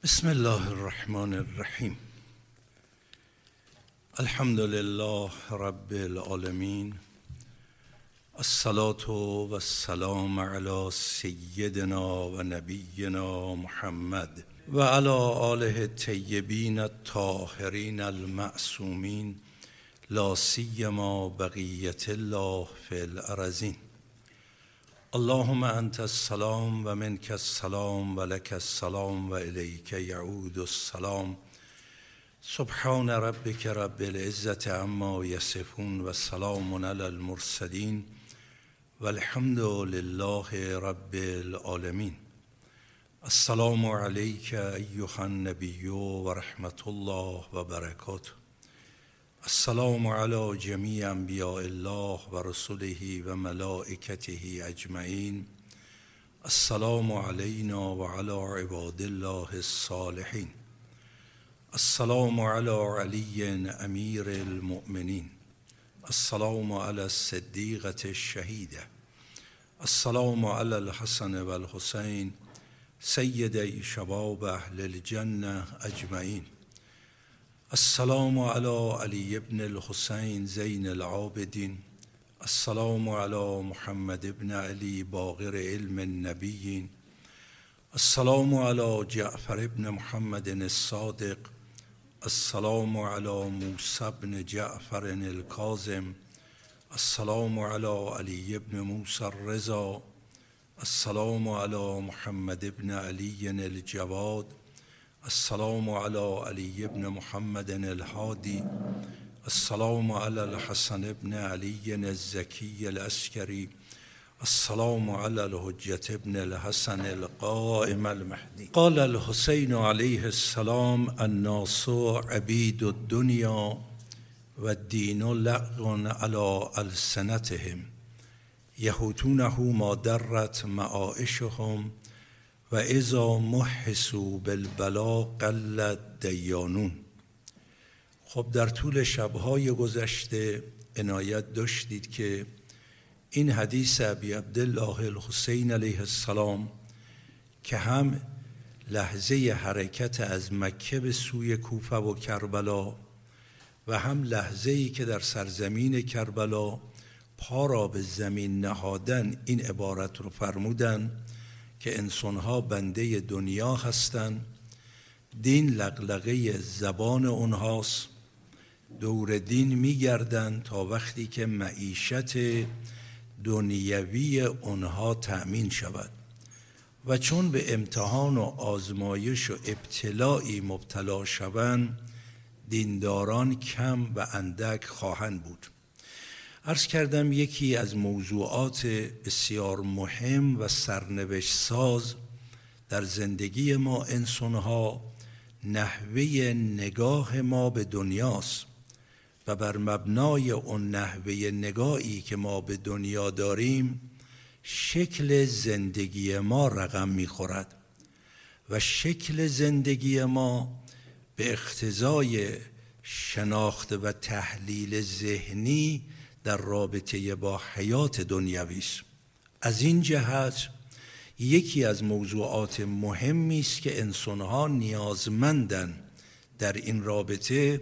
بسم الله الرحمن الرحیم. الحمد لله رب العالمین، الصلاة و السلام علی سیدنا و نبینا محمد و علی آله الطیبین الطاهرین المعصومین، لا سیما بقیة الله فی الارضین. اللهم انت السلام و منک السلام و لک السلام و الیک یعود السلام. سبحان ربک رب العزة عما یصفون و سلام علی المرسلین و الحمد لله رب العالمین. السلام علیک ایها النبی و رحمت الله و برکاته. السلام علی جمیع انبیاء الله و رسله و ملائکته اجمعین. السلام علینا و علی عباد الله الصالحین. السلام علی علی امیر المؤمنین. السلام علی الصدیقة الشهیده. السلام علی الحسن و الحسین سیدی شباب اهل الجنه اجمعین. السلام علی علی ابن الحسین زین العابدین. السلام علی محمد ابن علی باقر علم النبیین. السلام علی جعفر ابن محمد الصادق. السلام علی موسی بن جعفر الکاظم. السلام علی علی ابن موسی الرضا. السلام علی محمد ابن علی الجواد. السلام علی علی ابن محمد الهادی. السلام علی الحسن ابن علی الزکی العسکری. السلام علی الحجة ابن الحسن القائم المهدی. قال الحسین علیه السلام الناس عبید الدنیا و الدین لغو علی السنتهم یحوتونه ما درت معایشهم و اذا محسوا بالبلا قل دیانون. خب در طول شبهای گذشته عنایت داشتید که این حدیث ابی عبدالله الحسین علیه السلام که هم لحظه حرکت از مکه به سوی کوفه و کربلا و هم لحظه‌ای که در سرزمین کربلا پا را به زمین نهادن، این عبارت رو فرمودن که انسانها بنده دنیا هستند، دین لغلغه زبان اونهاست، دور دین میگردند تا وقتی که معیشت دنیوی اونها تأمین شود و چون به امتحان و آزمایش و ابتلاعی مبتلا شوند دینداران کم و اندک خواهند بود. عرض کردم یکی از موضوعات بسیار مهم و سرنوشت ساز در زندگی ما انسانها نحوه نگاه ما به دنیاست و بر مبنای اون نحوه نگاهی که ما به دنیا داریم شکل زندگی ما رقم میخورد و شکل زندگی ما به اقتضای شناخت و تحلیل ذهنی در رابطه با حیات دنیوی است. از این جهت یکی از موضوعات مهمی است که انسانها نیازمندند در این رابطه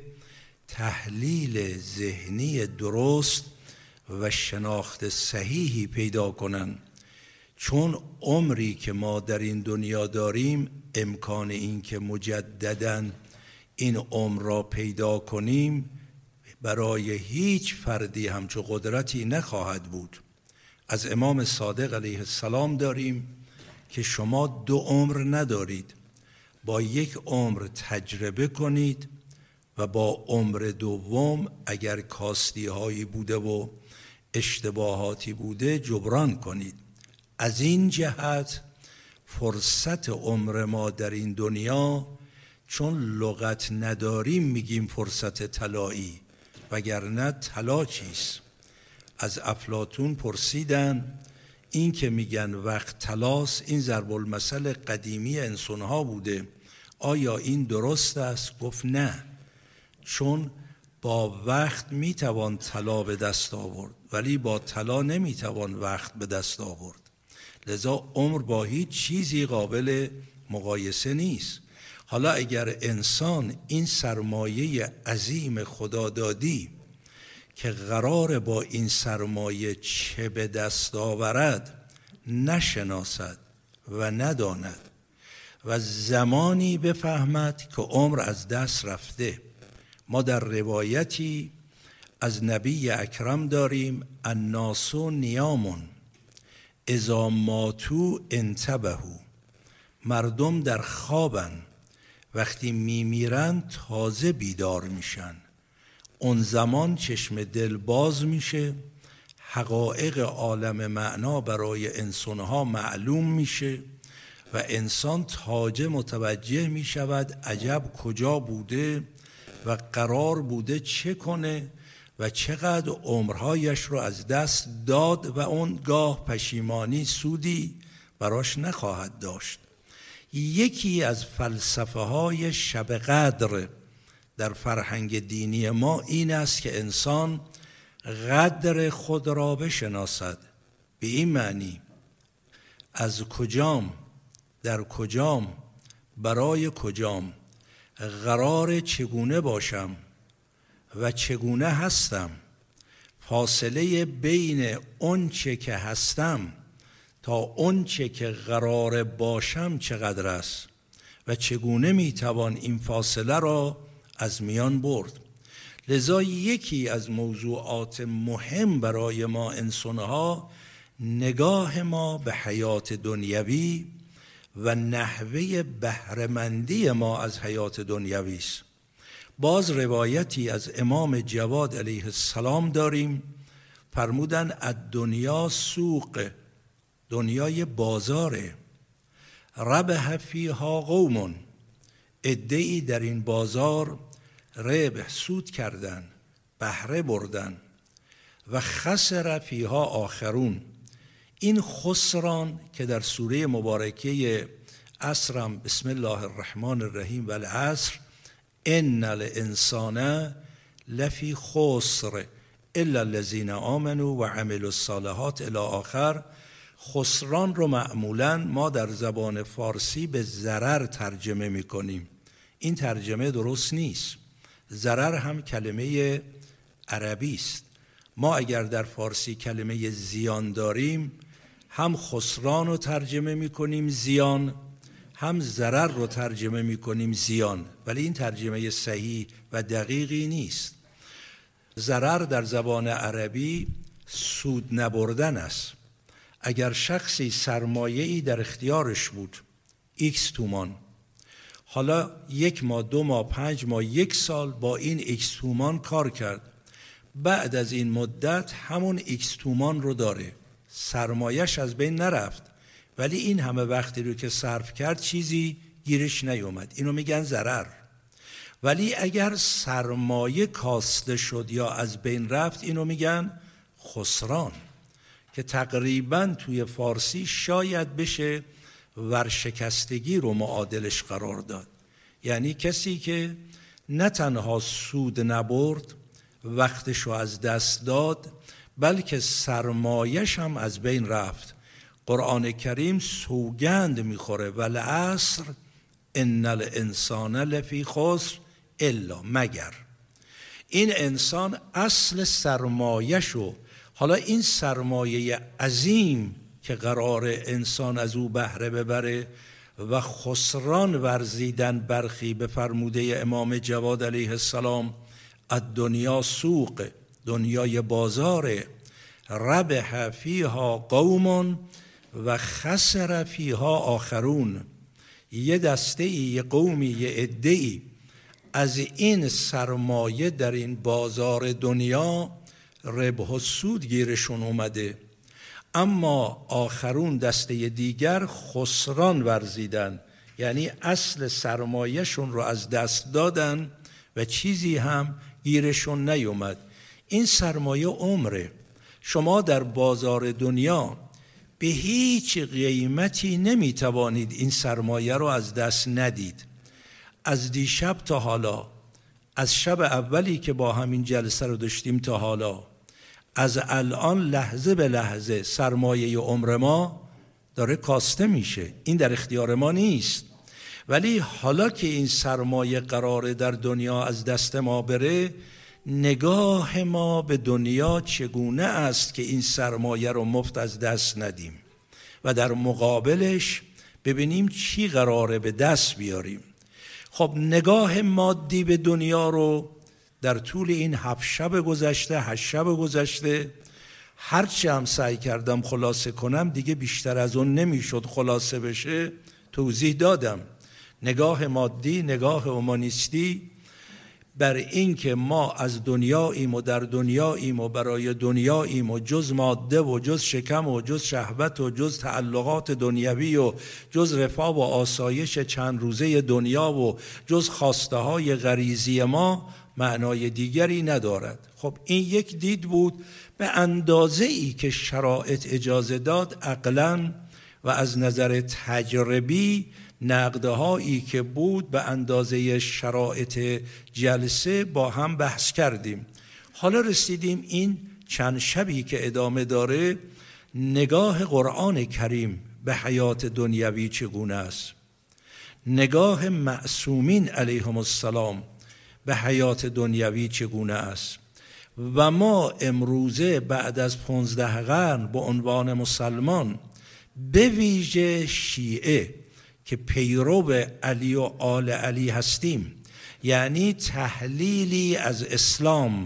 تحلیل ذهنی درست و شناخت صحیحی پیدا کنند، چون عمری که ما در این دنیا داریم امکان این که مجدداً این عمر را پیدا کنیم برای هیچ فردی همچو قدرتی نخواهد بود. از امام صادق علیه السلام داریم که شما 2 عمر ندارید، با 1 عمر تجربه کنید و با عمر دوم اگر کاستی هایی بوده و اشتباهاتی بوده جبران کنید. از این جهت فرصت عمر ما در این دنیا، چون لغت نداریم میگیم فرصت طلایی، وگرنه طلا چیست؟ از افلاطون پرسیدن این که میگن وقت طلاست، این ضرب المثل قدیمی انسانها بوده، آیا این درست است؟ گفت نه، چون با وقت میتوان طلا به دست آورد ولی با طلا نمیتوان وقت به دست آورد. لذا عمر با هیچ چیزی قابل مقایسه نیست. حالا اگر انسان این سرمایه عظیم خدادادی که قرار با این سرمایه چه به دست آورد نشناسد و نداند و زمانی بفهمد که عمر از دست رفته. ما در روایتی از نبی اکرم داریم الناس نیام اذا ماتوا انتبهوا، مردم در خوابن، وقتی میمیرن تازه بیدار میشن. اون زمان چشم دل باز میشه، حقایق عالم معنا برای انسانها معلوم میشه و انسان تازه متوجه میشود عجب کجا بوده و قرار بوده چه کنه و چقدر عمرهایش رو از دست داد و اون گاه پشیمانی سودی براش نخواهد داشت. یکی از فلسفه های شب قدر در فرهنگ دینی ما این است که انسان قدر خود را بشناسد. به این معنی از کجام، در کجام، برای کجام، قرار چگونه باشم و چگونه هستم، فاصله بین اون چه که هستم تا اون چه که قرار باشم چقدر است و چگونه میتوان این فاصله را از میان برد. لذا یکی از موضوعات مهم برای ما انسانها نگاه ما به حیات دنیوی و نحوه بهره‌مندی ما از حیات دنیوی است. باز روایتی از امام جواد علیه السلام داریم، فرمودن الدنیا سوق، دنیای بازاره، ربح فیها قوم، عده‌ای در این بازار ربح سود کردن، بهره بردن، و خسر فیها آخرون. این خسران که در سوره مبارکه عصرم بسم الله الرحمن الرحیم و العصر ان الانسان لفی خسر الا الذین آمنوا و عملوا الصالحات الی آخر، خسران رو معمولاً ما در زبان فارسی به ضرر ترجمه میکنیم. این ترجمه درست نیست. ضرر هم کلمه عربی است. ما اگر در فارسی کلمه زیان داریم، هم خسران رو ترجمه میکنیم زیان، هم ضرر رو ترجمه میکنیم زیان، ولی این ترجمه صحیح و دقیقی نیست. ضرر در زبان عربی سود نبردن است. اگر شخصی سرمایه‌ای در اختیارش بود X تومان، حالا 1 ماه 2 ماه 5 ماه 1 سال با این X تومان کار کرد، بعد از این مدت همون X تومان رو داره، سرمایه‌اش از بین نرفت، ولی این همه وقتی رو که صرف کرد چیزی گیرش نیومد، اینو میگن ضرر. ولی اگر سرمایه کاسته شد یا از بین رفت، اینو میگن خسران، که تقریباً توی فارسی شاید بشه ورشکستگی رو معادلش قرار داد. یعنی کسی که نه تنها سود نبرد، وقتش رو از دست داد، بلکه سرمایش هم از بین رفت. قرآن کریم سوگند میخوره والعصر ان الانسان لفی خسر الا، مگر این انسان اصل سرمایشو، حالا این سرمایه عظیم که قرار انسان از او بهره ببره و خسران ورزیدن برخی به فرموده امام جواد علیه السلام الدنیا سوق، دنیای بازاره، ربح فیها قوم و خسر فیها آخرون، یه دسته ای، یه قومی، یه عده‌ای از این سرمایه در این بازار دنیا ربح و سود گیرشون اومده، اما آخرون دسته دیگر خسران ورزیدن، یعنی اصل سرمایهشون رو از دست دادن و چیزی هم گیرشون نیومد. این سرمایه عمره. شما در بازار دنیا به هیچ قیمتی نمیتوانید این سرمایه رو از دست ندید. از دیشب تا حالا، از شب اولی که با همین جلسه رو داشتیم تا حالا، از الان لحظه به لحظه سرمایه عمر ما داره کاسته میشه. این در اختیار ما نیست، ولی حالا که این سرمایه قراره در دنیا از دست ما بره، نگاه ما به دنیا چگونه است که این سرمایه رو مفت از دست ندیم و در مقابلش ببینیم چی قراره به دست بیاریم. خب نگاه مادی به دنیا رو در طول این 7 شب گذشته 8 شب گذشته هرچی هم سعی کردم خلاصه کنم دیگه بیشتر از اون نمیشد خلاصه بشه، توضیح دادم. نگاه مادی، نگاه اومانیستی بر این که ما از دنیاییم و در دنیاییم و برای دنیاییم و جز ماده و جز شکم و جز شهوت و جز تعلقات دنیوی و جز رفاه و آسایش چند روزه دنیا و جز خواسته های غریزی ما معنای دیگری ندارد. خب این یک دید بود به اندازه ای که شرایط اجازه داد. عقلاً و از نظر تجربی نقدهایی که بود به اندازه شرایط جلسه با هم بحث کردیم. حالا رسیدیم این چند شبی که ادامه داره، نگاه قرآن کریم به حیات دنیوی چگونه است، نگاه معصومین علیهم السلام به حیات دنیوی چگونه است. و ما امروزه بعد از 15 قرن به عنوان مسلمان، به ویژه شیعه که پیرو علی و آل علی هستیم، یعنی تحلیلی از اسلام،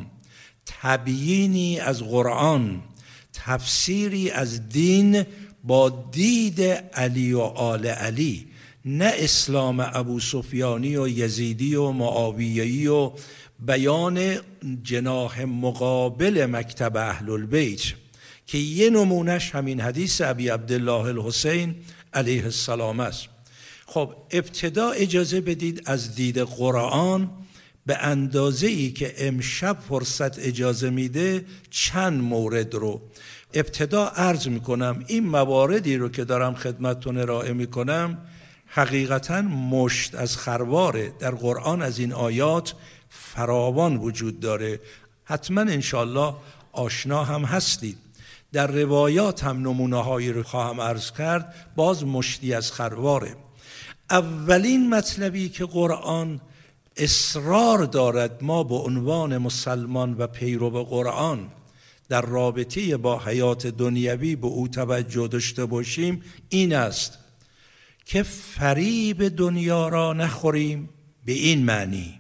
تبیینی از قرآن، تفسیری از دین با دید علی و آل علی، نه اسلام ابو سفیانی و یزیدی و معاویه‌ای و بیان جناح مقابل مکتب اهل البیت که یه نمونش همین حدیث ابی عبدالله الحسین علیه السلام است. خب ابتدا اجازه بدید از دید قرآن به اندازه‌ای که امشب فرصت اجازه میده چند مورد رو ابتدا عرض میکنم. این مواردی رو که دارم خدمتتون ارائه میکنم حقیقتاً مشت از خرواره. در قرآن از این آیات فراوان وجود داره، حتما انشالله آشنا هم هستید. در روایات هم نمونه هایی رو خواهم عرض کرد، باز مشتی از خرواره. اولین مطلبی که قرآن اصرار دارد ما به عنوان مسلمان و پیرو قرآن در رابطه با حیات دنیوی به او توجه داشته باشیم این است که فریب دنیا را نخوریم، به این معنی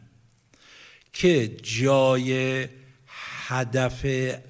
که جای هدف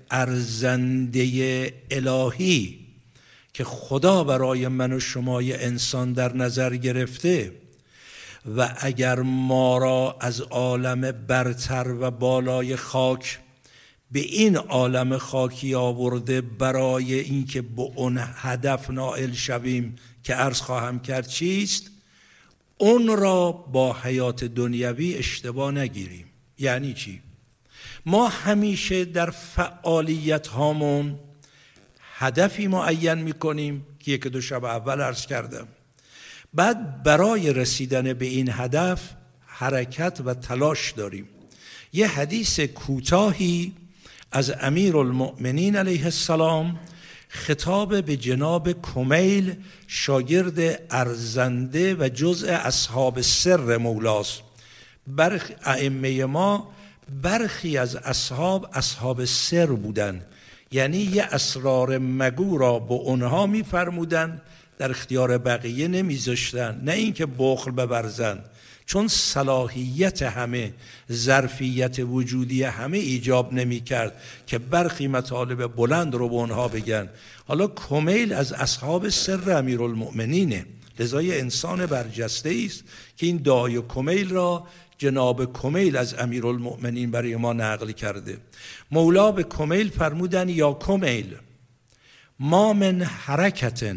ارزنده الهی که خدا برای من و شمای انسان در نظر گرفته و اگر ما را از عالم برتر و بالای خاک به این عالم خاکی آورده برای اینکه به اون هدف نائل شویم که عرض خواهم کرد چیست، اون را با حیات دنیوی اشتباه نگیریم. یعنی چی؟ ما همیشه در فعالیت هامون هدفی معین میکنیم که 1-2 شب اول عرض کردم، بعد برای رسیدن به این هدف حرکت و تلاش داریم. یه حدیث کوتاهی از امیرالمؤمنین علیه السلام خطاب به جناب کمیل، شاگرد ارزنده و جزء اصحاب سر مولاست. برخی ائمه ما برخی از اصحاب سر بودن، یعنی یه اسرار مگو را به اونها میفرمودن، در اختیار بقیه نمیذاشتن، نه اینکه بخل ببرزن، چون صلاحیت همه، ظرفیت وجودی همه ایجاب نمیکرد که برخی مطالب بلند رو به اونها بگن. حالا کمیل از اصحاب سر امیرالمؤمنینه، لذا یه انسان برجسته است که این دعای کمیل را جناب کمیل از امیرالمؤمنین برای ما نقل کرده. مولا به کمیل فرمودن یا کمیل ما من حرکت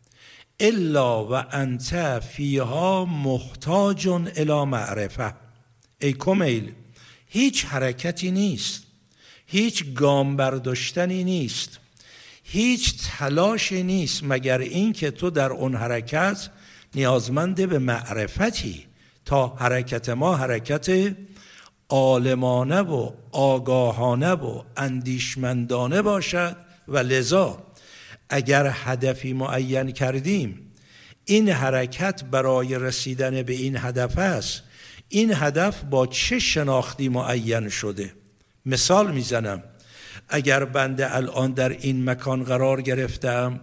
الا و انت فیها محتاج الی معرفه. ای کمیل، هیچ حرکتی نیست، هیچ گام برداشتنی نیست، هیچ تلاشی نیست مگر این که تو در اون حرکت نیازمند به معرفتی تا حرکت ما حرکت عالمانه و آگاهانه و اندیشمندانه باشد. و لذا اگر هدفی معین کردیم این حرکت برای رسیدن به این هدف است. این هدف با چه شناختی معین شده؟ مثال میزنم. اگر بنده الان در این مکان قرار گرفتم،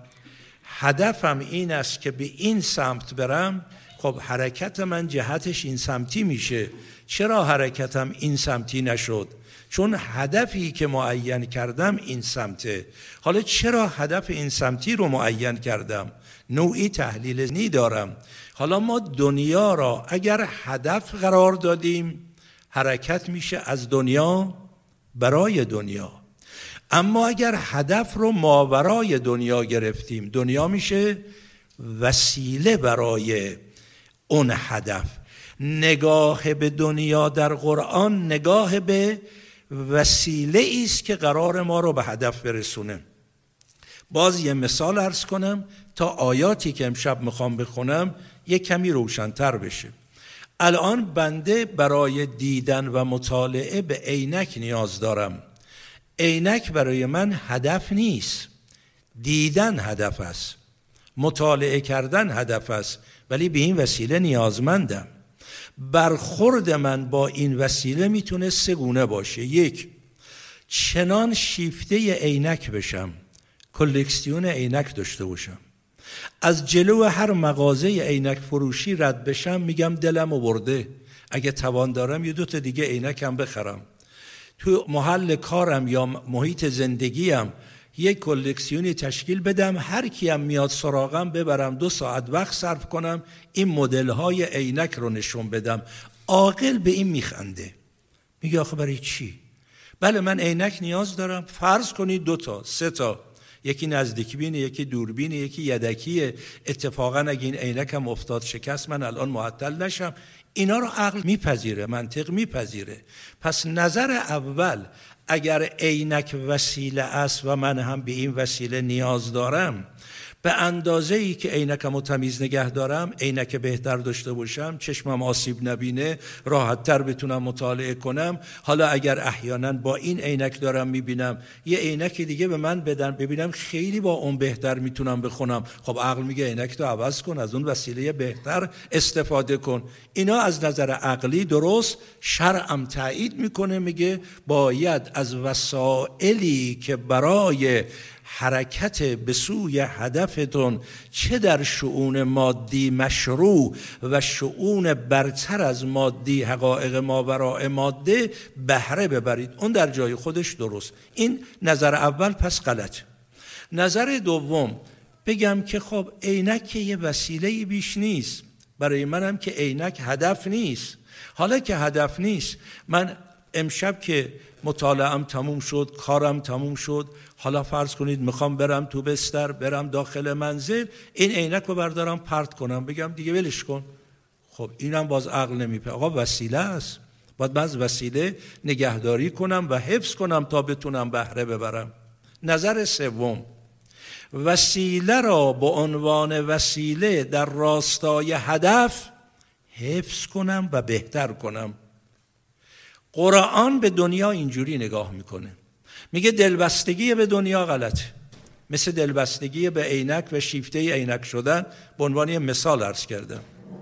هدفم این است که به این سمت برم، خب حرکت من جهتش این سمتی میشه. چرا حرکتم این سمتی نشد؟ چون هدفی که معین کردم این سمته. حالا چرا هدف این سمتی رو معین کردم؟ نوعی تحلیل ذهنی دارم. حالا ما دنیا را اگر هدف قرار دادیم، حرکت میشه از دنیا برای دنیا. اما اگر هدف رو ماورای دنیا گرفتیم، دنیا میشه وسیله برای اون هدف. نگاه به دنیا در قرآن نگاه به وسیله است که قرار ما رو به هدف برسونه. باز یه مثال عرض کنم تا آیاتی که امشب میخوام بخونم یه کمی روشن‌تر بشه. الان بنده برای دیدن و مطالعه به عینک نیاز دارم. عینک برای من هدف نیست، دیدن هدف است، مطالعه کردن هدف است، ولی به این وسیله نیازمندم. برخورد من با این وسیله میتونه سه گونه باشه. یک، چنان شیفته عینک بشم، کلکسیون عینک داشته باشم، از جلو هر مغازه عینک فروشی رد بشم میگم دلم برده، اگه توان دارم یه دو تا دیگه عینکم بخرم. تو محل کارم یا محیط زندگیم یک کلکسیونی تشکیل بدم، هر کیم میاد سراغم ببرم 2 ساعت وقت صرف کنم این مدل‌های عینک رو نشون بدم. عاقل به این میخنده، میگه آخه برای چی؟ بله من عینک نیاز دارم، فرض کنید 2 تا 3 تا، یکی نزدیک بینه، یکی دوربینه، یکی یدکیه. اتفاقا اگه این عینکم افتاد شکست من الان معطل نشم. اینا رو عقل میپذیره، منطق میپذیره. پس نظر اول اگر عینک وسیله است و من هم به این وسیله نیاز دارم، به اندازه‌ای که عینکمو تمیز نگه دارم، عینک بهتر داشته باشم، چشمم آسیب نبینه، راحت‌تر بتونم مطالعه کنم. حالا اگر احیانا با این عینک دارم میبینم یه عینک دیگه به من بدن ببینم خیلی با اون بهتر میتونم بخونم، خب عقل میگه عینک تو عوض کن، از اون وسیله بهتر استفاده کن. اینا از نظر عقلی درست، شرعم تایید میکنه، میگه باید از وسائلی که برای حرکت به سوی هدفتون چه در شؤون مادی مشروع و شؤون برتر از مادی حقایق ماوراء ماده بهره ببرید. اون در جای خودش درست. این نظر اول پس غلط. نظر دوم بگم که خب عینک یه وسیله بیش نیست، برای منم که عینک هدف نیست. حالا که هدف نیست، من امشب که مطالعه‌ام تموم شد، کارم تموم شد، حالا فرض کنید میخوام برم تو بستر، برم داخل منزل، این عینک رو بردارم پرت کنم، بگم دیگه ولش کن. خب اینم باز عقل نمیپذیره. آقا وسیله است، باید من از وسیله نگهداری کنم و حفظ کنم تا بتونم بهره ببرم. نظر سوم، وسیله را به عنوان وسیله در راستای هدف حفظ کنم و بهتر کنم. قرآن به دنیا اینجوری نگاه میکنه، میگه دلبستگی به دنیا غلطه، مثل دلبستگی به عینک و شیفته عینک شدن. به عنوان یه مثال عرض کردم.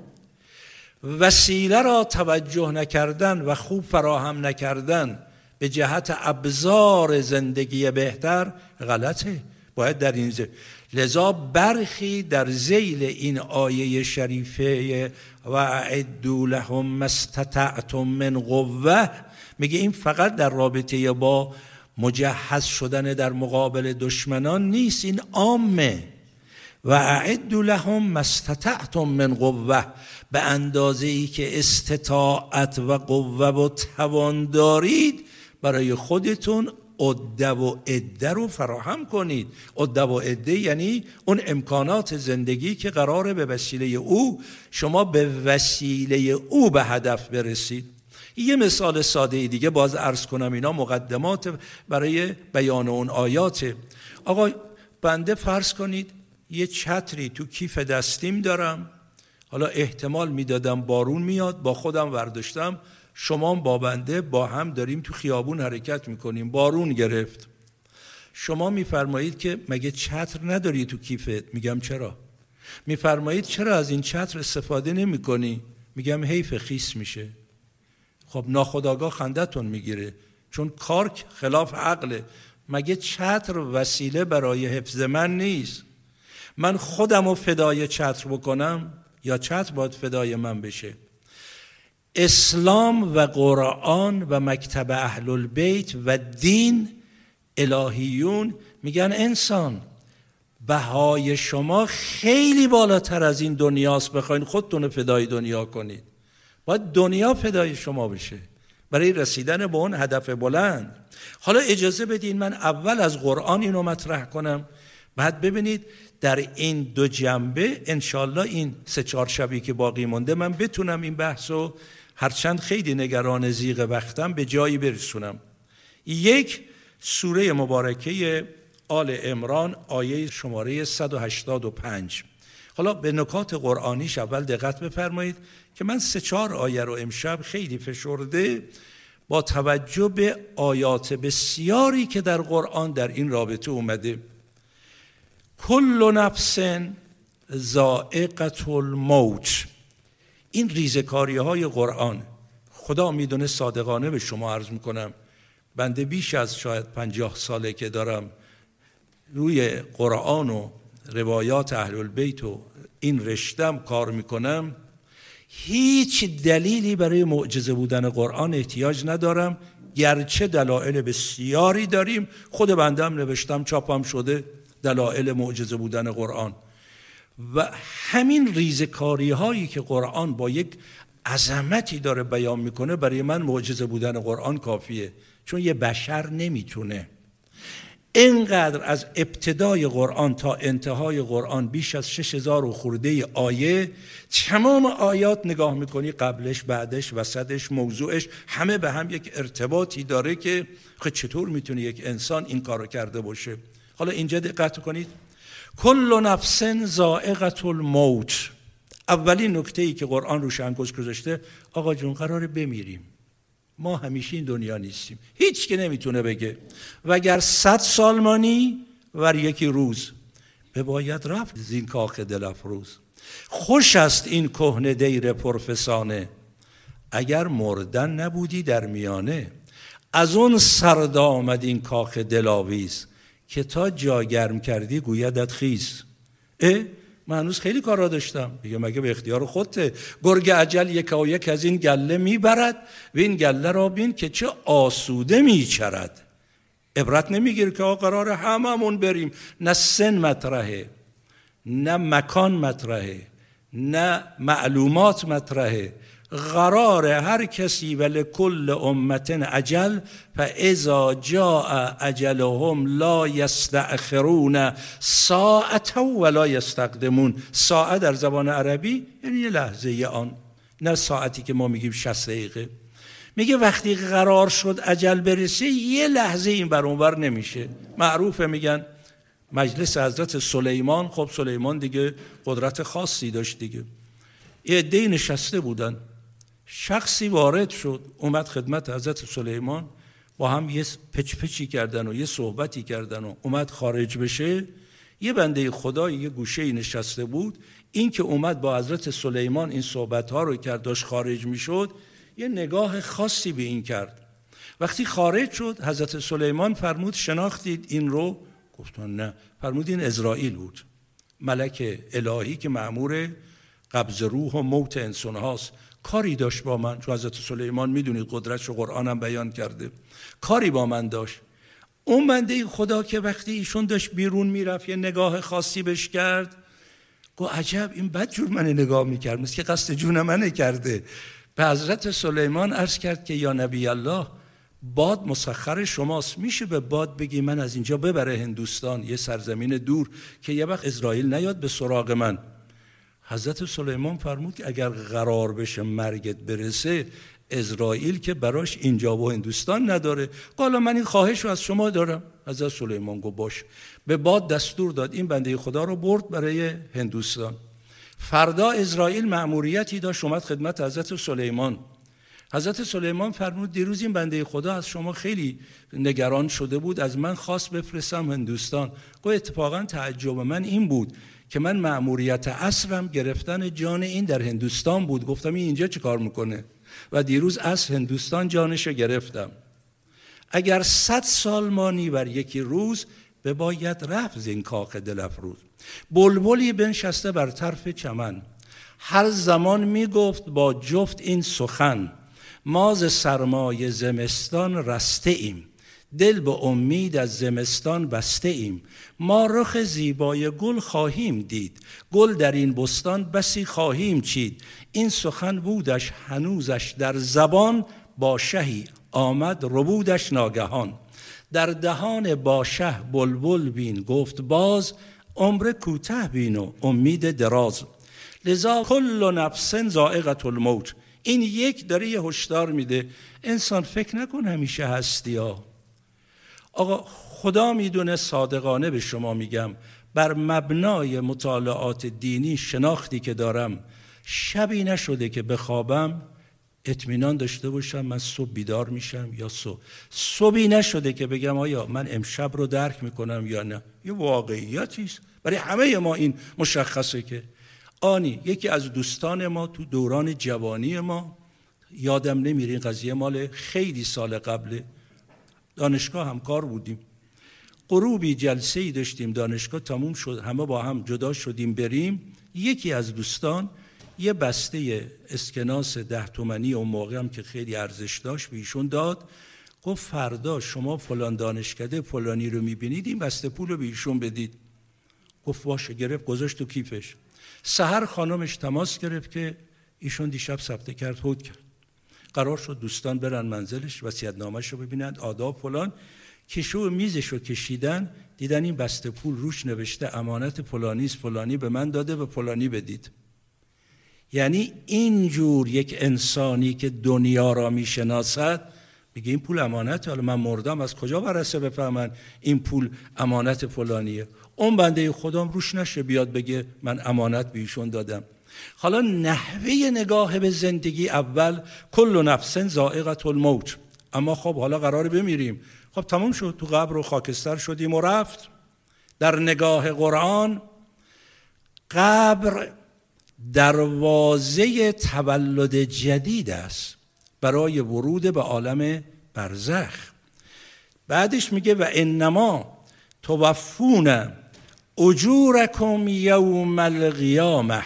وسیله را توجه نکردن و خوب فراهم نکردن به جهت ابزار زندگی بهتر غلطه. باید در این لذا برخی در ذیل این آیه شریفه و اعدوا لهم ما استطعتم من قوه، میگه این فقط در رابطه با مجهز شدن در مقابل دشمنان نیست، این عامه. و اعدوا لهم ما استطعتم من قوه، به اندازه‌ای که استطاعت و قوه و توان دارید برای خودتون عده و عده رو فراهم کنید. عده و عده یعنی اون امکانات زندگی که قراره به وسیله او شما به وسیله او به هدف برسید. یه مثال ساده دیگه باز عرض کنم، اینا مقدمات برای بیان اون آیاته. آقا بنده فرض کنید یه چتری تو کیف دستیم دارم، حالا احتمال میدادم بارون میاد، با خودم ورداشتم، شما با بنده با هم داریم تو خیابون حرکت میکنیم، بارون گرفت. شما میفرمایید که مگه چتر نداری تو کیفت؟ میگم چرا؟ میفرمایید چرا از این چتر استفاده نمی کنی؟ میگم حیف خیس میشه. خب ناخودآگاه خندتون میگیره، چون کار خلاف عقله. مگه چتر وسیله برای حفظ من نیست؟ من خودم رو فدای چتر بکنم یا چتر باید فدای من بشه؟ اسلام و قرآن و مکتب اهل البیت و دین الهیون میگن انسان بهای شما خیلی بالاتر از این دنیاست، بخواین خودتون فدای دنیا کنید. باید دنیا فدای شما بشه برای رسیدن به اون هدف بلند. حالا اجازه بدین من اول از قرآن اینو مطرح کنم، بعد ببینید در این دو جنبه انشالله این 3-4 شبی که باقی مونده من بتونم این بحثو هرچند خیلی نگران زیغ وقتم به جایی برسونم. یک، سوره مبارکه آل عمران آیه شماره 185. حالا به نکات قرآنیش اول دقت بفرمایید که من 3-4 آیه رو امشب خیلی فشرده با توجه به آیات بسیاری که در قرآن در این رابطه اومده. کل نفس ذائقة الموت. این ریزکاری های قرآن خدا میدونه، صادقانه به شما عرض میکنم، بنده بیش از شاید 50 ساله که دارم روی قرآن و روایات اهل البیت و این رشتم کار میکنم، هیچ دلیلی برای معجزه بودن قرآن احتیاج ندارم، گرچه دلایل بسیاری داریم. خود بنده هم نوشتم، چاپم شده، دلایل معجزه بودن قرآن. و همین ریزکاری هایی که قرآن با یک عظمتی داره بیان میکنه، برای من معجزه بودن قرآن کافیه، چون یه بشر نمیتونه اینقدر از ابتدای قرآن تا انتهای قرآن بیش از 6000 و خورده آیه، تمام آیات نگاه میکنی قبلش، بعدش، وسطش، موضوعش همه به هم یک ارتباطی داره که چطور میتونه یک انسان این کارو کرده باشه. حالا اینجا دقت کنید، کل نفس ذائقة الموت. اولین نکته‌ای که قرآن روش انگشت گذاشته، آقا جون قراره بمیریم، ما همیشه این دنیا نیستیم. هیچ که نمیتونه بگه وگر 100 سال مانی ور یکی روز، بباید رفت زین کاخ دل افروز. خوش است این کهنه دیر پرفسانه، اگر مردن نبودی در میانه. از اون سرد آمد این کاخ دلاویز، که تا جا گرم کردی گویدت خیز. من هنوز خیلی کارا داشتم. میگه مگه به اختیار خودته؟ گرگ اجل یک از این گله میبرد و این گله را بین که چه آسوده میچرد. عبرت نمیگیر که آقا قراره هممون بریم، نه سن مطرحه، نه مکان مطرحه، نه معلومات مطرحه. قرار هر کسی ولکل امت اجل فاذا جاء اجلهم لا یستأخرون ساعة ولا یستقدمون. ساعت در زبان عربی یعنی یه لحظه آن، نه ساعتی که ما میگیم 60 دقیقه. میگه وقتی قرار شد اجل برسه یه لحظه این بر اون ور نمیشه. معروفه، میگن مجلس حضرت سلیمان، خب سلیمان دیگه قدرت خاصی داشت دیگه، یه عده‌ای نشسته بودن، شخصی وارد شد اومد خدمت حضرت سلیمان، با هم یه پچی کردن و یه صحبتی کردن و اومد خارج بشه. یه بنده خدا یه گوشه‌ای نشسته بود، این که اومد با حضرت سلیمان این صحبت‌ها رو کرد، داشت خارج میشد، یه نگاه خاصی به این کرد. وقتی خارج شد حضرت سلیمان فرمود شناختید این رو؟ گفتن نه. فرمود این عزرائیل بود، ملک الهی که مأمور قبض روح و موت انسان هاست. کاری داشت با من، چون حضرت سلیمان میدونید قدرتش رو قرآن هم بیان کرده، کاری با من داشت. اون بنده خدا که وقتی ایشون داشت بیرون میرفت یه نگاه خاصی بهش کرد، گو عجب این بد جور من نگاه میکرد، مثل که قصد جون منه کرده. به حضرت سلیمان عرض کرد که یا نبی الله، باد مسخر شماست، میشه به باد بگی من از اینجا ببره هندوستان، یه سرزمین دور، که یه وقت اسرائیل نیاد به سراغ من. حضرت سلیمان فرمود که اگر قرار بشه مرگت برسه، اسرائیل که براش اینجا و هندوستان نداره. حالا من این خواهش رو از شما دارم. حضرت سلیمان گفت باش. به باد دستور داد، این بنده خدا رو برد برای هندوستان. فردا اسرائیل مأموریتی داشت، اومد خدمت حضرت سلیمان. حضرت سلیمان فرمود دیروز این بنده خدا از شما خیلی نگران شده بود، از من خواست بفرستم هندوستان. گفت اتفاقا تعجب من این بود که من مأموریت عصرم گرفتن جان این در هندوستان بود. گفتم این اینجا چه کار میکنه؟ و دیروز عصر هندوستان جانشو گرفتم. اگر 100 سال مانی بر یکی روز، بباید رفت زین کاخ دل افروز. بلبلی بنشسته بر طرف چمن، هر زمان میگفت با جفت این سخن: ما ز سرمای زمستان رسته ایم، دل به امید از زمستان بسته ایم. ما رخ زیبای گل خواهیم دید، گل در این بستان بسی خواهیم چید. این سخن بودش هنوزش در زبان، با شهی آمد ربودش ناگهان. در دهان با شه بلبل بین گفت باز، عمر کوته بین و امید دراز. لذا کل نفس ذائقة الموت. این یک داره یه هشدار میده: انسان فکر نکن همیشه هستی ها. آقا خدا میدونه، صادقانه به شما میگم، بر مبنای مطالعات دینی، شناختی که دارم، شبی نشده که بخوابم اطمینان داشته باشم من صبح بیدار میشم یا صبحی نشده که بگم آیا من امشب رو درک میکنم یا نه. یه واقعیتیست، برای همه ما این مشخصه. که آنی یکی از دوستان ما تو دوران جوانی ما، یادم نمیره این قضیه مال خیلی سال قبله، دانشگاه همکار بودیم، غروبی جلسه‌ای داشتیم، دانشگاه تموم شد، همه با هم جدا شدیم بریم. یکی از دوستان یه بسته اسکناس 10 تومانی اون موقع هم که خیلی ارزش داشت به ایشون داد. گفت فردا شما فلان دانشکده فلانی رو میبینید، این بسته پول رو به ایشون بدید. گفت باشه، گرفت گذاشت تو کیفش. سحر خانمش تماس گرفت که ایشون دیشب ثبت کرد، فوت کرد. قرار شد دوستان برن منزلش، وصیت‌نامه‌ش رو ببینن، آداب فلان. کشو میزش رو کشیدن، دیدن این بسته پول روش نوشته امانت فلانی است، فلانی به من داده، به فلانی بدید. یعنی اینجور یک انسانی که دنیا را میشناسد میگه این پول امانت، حالا من مردم از کجا برسه بفهمن این پول امانت فلانیه؟ اون بنده خودم روش نشه بیاد بگه من امانت به ایشون دادم. حالا نحوه نگاه به زندگی، اول کل نفس ذائقة الموت. اما خب حالا قراره بمیریم، خب تموم شد، تو قبر و خاکستر شدیم و رفت. در نگاه قرآن قبر دروازه تولد جدید است برای ورود به عالم برزخ. بعدش میگه و انما توفون اجورکم یوم القیامه.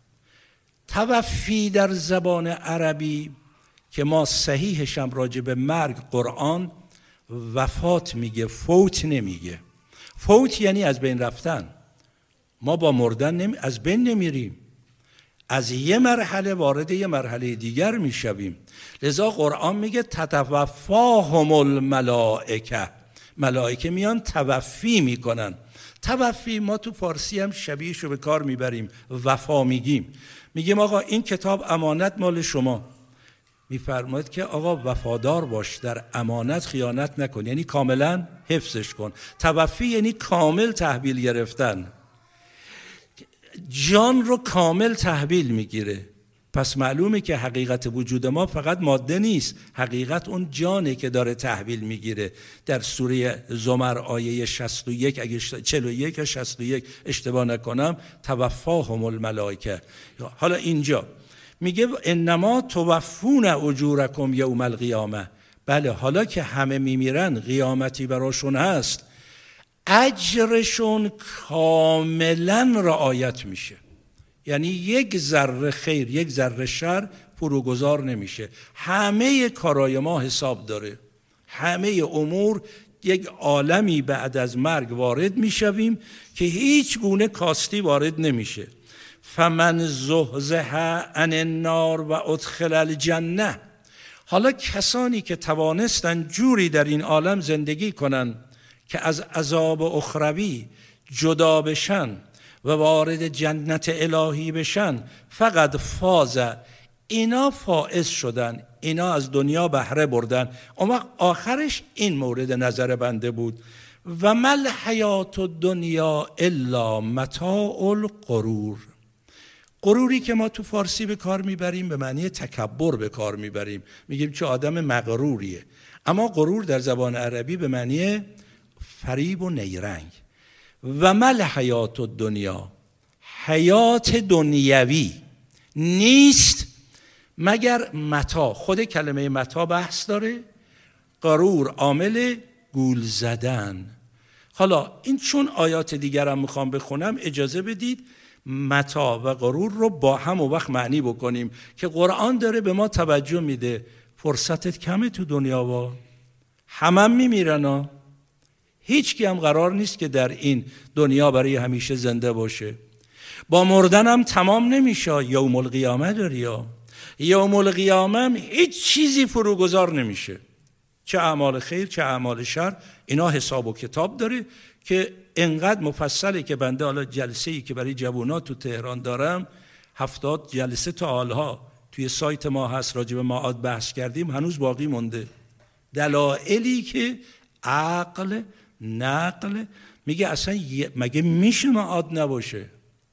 توفی در زبان عربی که ما صحیحش هم راجع به مرگ قرآن وفات میگه، فوت نمیگه. فوت یعنی از بین رفتن. ما با مردن از بین نمیریم، از یه مرحله وارد یه مرحله دیگر میشویم. لذا قرآن میگه تتوفاهم الملائکه. ملائکه میان توفی میکنن. توفی ما تو فارسی هم شبیهشو به کار میبریم، وفا میگیم. میگیم آقا این کتاب امانت مال شما، میفرماید که آقا وفادار باش، در امانت خیانت نکن، یعنی کاملا حفظش کن. توفی یعنی کامل تحویل گرفتن، جان رو کامل تحویل میگیره. پس معلومه که حقیقت وجود ما فقط ماده نیست، حقیقت اون جانه که داره تحویل میگیره. در سوره زمر آیه 61 اگه 41 یا 61 اشتباه نکنم، توفاهم الملائکه. حالا اینجا میگه انما توفون اجورکم یوم القیامه. بله، حالا که همه میمیرن، قیامتی براشون هست، اجرشون کاملا رعایت میشه. یعنی یک ذره خیر یک ذره شر فروگذار نمیشه. همه کارای ما حساب داره، همه امور یک عالمی بعد از مرگ وارد میشویم که هیچ گونه کاستی وارد نمیشه. فمن زحزح عن النار و ادخل الجنه. حالا کسانی که توانستن جوری در این عالم زندگی کنن که از عذاب اخروی جدا بشن و وارد جنت الهی بشن، فقط فاز، اینا فائز شدن، اینا از دنیا بهره بردن. اما آخرش این مورد نظر بنده بود: و مل حیات الدنیا الا متاع الغرور. غروری که ما تو فارسی به کار میبریم به معنی تکبر به کار میبریم، میگیم چه آدم مغروریه. اما غرور در زبان عربی به معنی فریب و نیرنگ. و مل حیات الدنیا، حیات دنیوی نیست مگر متاع. خود کلمه متاع بحث داره، غرور عامل گول زدن. حالا این چون آیات دیگرم میخوام بخونم اجازه بدید متاع و غرور رو با هم و وقت معنی بکنیم که قرآن داره به ما توجه میده. فرصتت کمه تو دنیا با همه میمیرن ها. هیچ کی هم قرار نیست که در این دنیا برای همیشه زنده باشه. با مردن هم تمام نمیشه. یوم القیامه داری ها. یوم القیامه هم هیچ چیزی فروگذار نمیشه، چه اعمال خیر چه اعمال شر، اینا حساب و کتاب داره که انقدر مفصله که بنده حالا جلسه‌ای که برای جوانات تو تهران دارم 70 جلسه تا حالها توی سایت ما هست راجع به معاد بحث کردیم، هنوز باقی مونده. دلایلی که عقل نقل میگه اصلا مگه میشه معاد نباشه،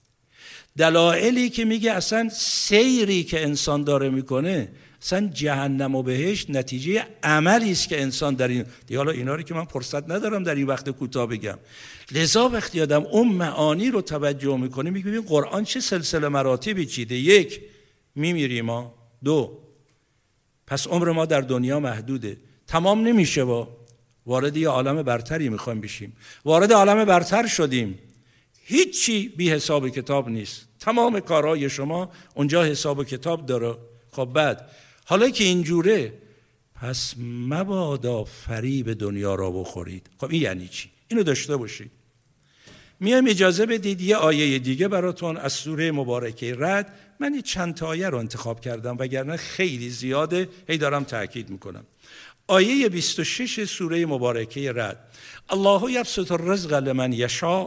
دلایلی که میگه اصلا سیری که انسان داره میکنه اصلا جهنم و بهشت نتیجه عملی است که انسان در این دیگه. حالا اینا رو که من فرصت ندارم در این وقت کوتاه بگم، لذا وقتی آدم اون معانی رو توجه میکنه میگه ببین قرآن چه سلسله مراتبی چیده. یک، میمیریم ما. دو، پس عمر ما در دنیا محدوده، تمام نمیشه، با وارد یه عالم برتری میخوایم بشیم. وارد عالم برتر شدیم، هیچی بی حساب کتاب نیست، تمام کارهای شما اونجا حساب کتاب داره. خب بعد حالا که اینجوره پس مبادا فریب دنیا را بخورید. خب این یعنی چی؟ اینو داشته باشید. میام اجازه بدید یه آیه دیگه براتون از سوره مبارکه رعد. من یه چند تا آیه رو انتخاب کردم وگرنه خیلی زیاده، هی دارم تاکید میکنم. آیه 26 سوره مبارکه رعد: الله یبسط الرزق لمن یشاء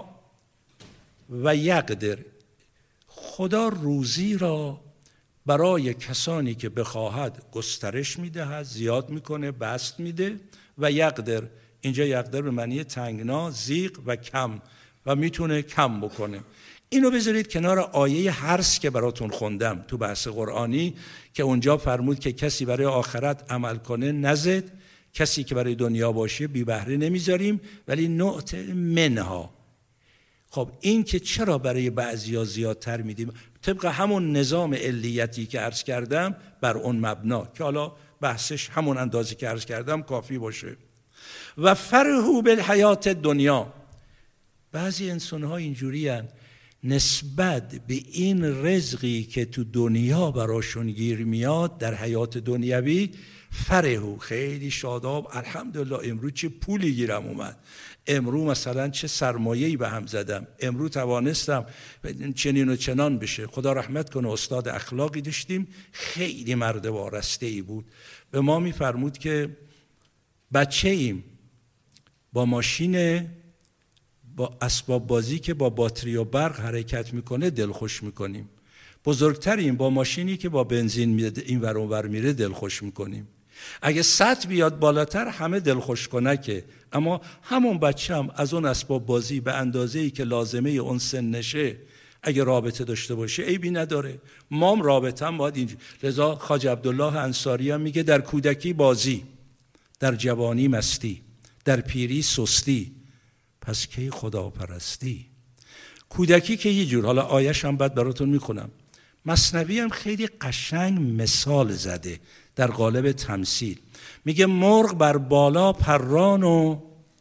و یقدر. خدا روزی را برای کسانی که بخواهد گسترش میدهد، زیاد میکنه، بسط میده. و یقدر، اینجا یقدر به معنی تنگنا، ضیق و کم، و میتونه کم بکنه. اینو بذارید کنار آیه حرث که براتون خوندم تو بحث قرآنی که اونجا فرمود که کسی برای آخرت عمل کنه نزد، کسی که برای دنیا باشه بی بهره نمیذاریم، ولی نعت منها. خب این که چرا برای بعضیا زیادتر میدیم؟ طبق همون نظام علیتی که عرض کردم بر اون مبنا که حالا بحثش همون اندازه که عرض کردم کافی باشه. و فرحوا بالحیات دنیا. بعضی انسان‌ها اینجوری هستند نسبت به این رزقی که تو دنیا براشون گیر میاد در حیات دنیوی، فرحوا، خیلی شاداب، الحمدلله امروز چه پولی گیرم اومد، امروز مثلا چه سرمایه‌ای به هم زدم، امروز توانستم چنین و چنان بشه. خدا رحمت کنه استاد اخلاقی داشتیم، خیلی مرد وارسته‌ای بود. به ما میفرمود که بچه ایم با ماشین با اسباب بازی که با باتری و برق حرکت میکنه دلخوش میکنیم، بزرگتریم با ماشینی که با بنزین میده این ور اون ور میره دلخوش میکنیم. اگه سطح بیاد بالاتر همه دلخوش کنکه، اما همون بچه هم از اون اسباب بازی به اندازه‌ای که لازمه اون سنشه اگه رابطه داشته باشه عیبی نداره. مام رابطه هم باید اینجا. لذا خواجه عبدالله انصاری هم میگه در کودکی بازی، در جوانی مستی، در پیری سستی، پس کی خدا پرستی. کودکی که یه جور، حالا آیش هم بعد براتون میخونم. مثنوی هم خیلی قشنگ مثال زده در قالب تمثیل. میگه مرغ بر بالا پران و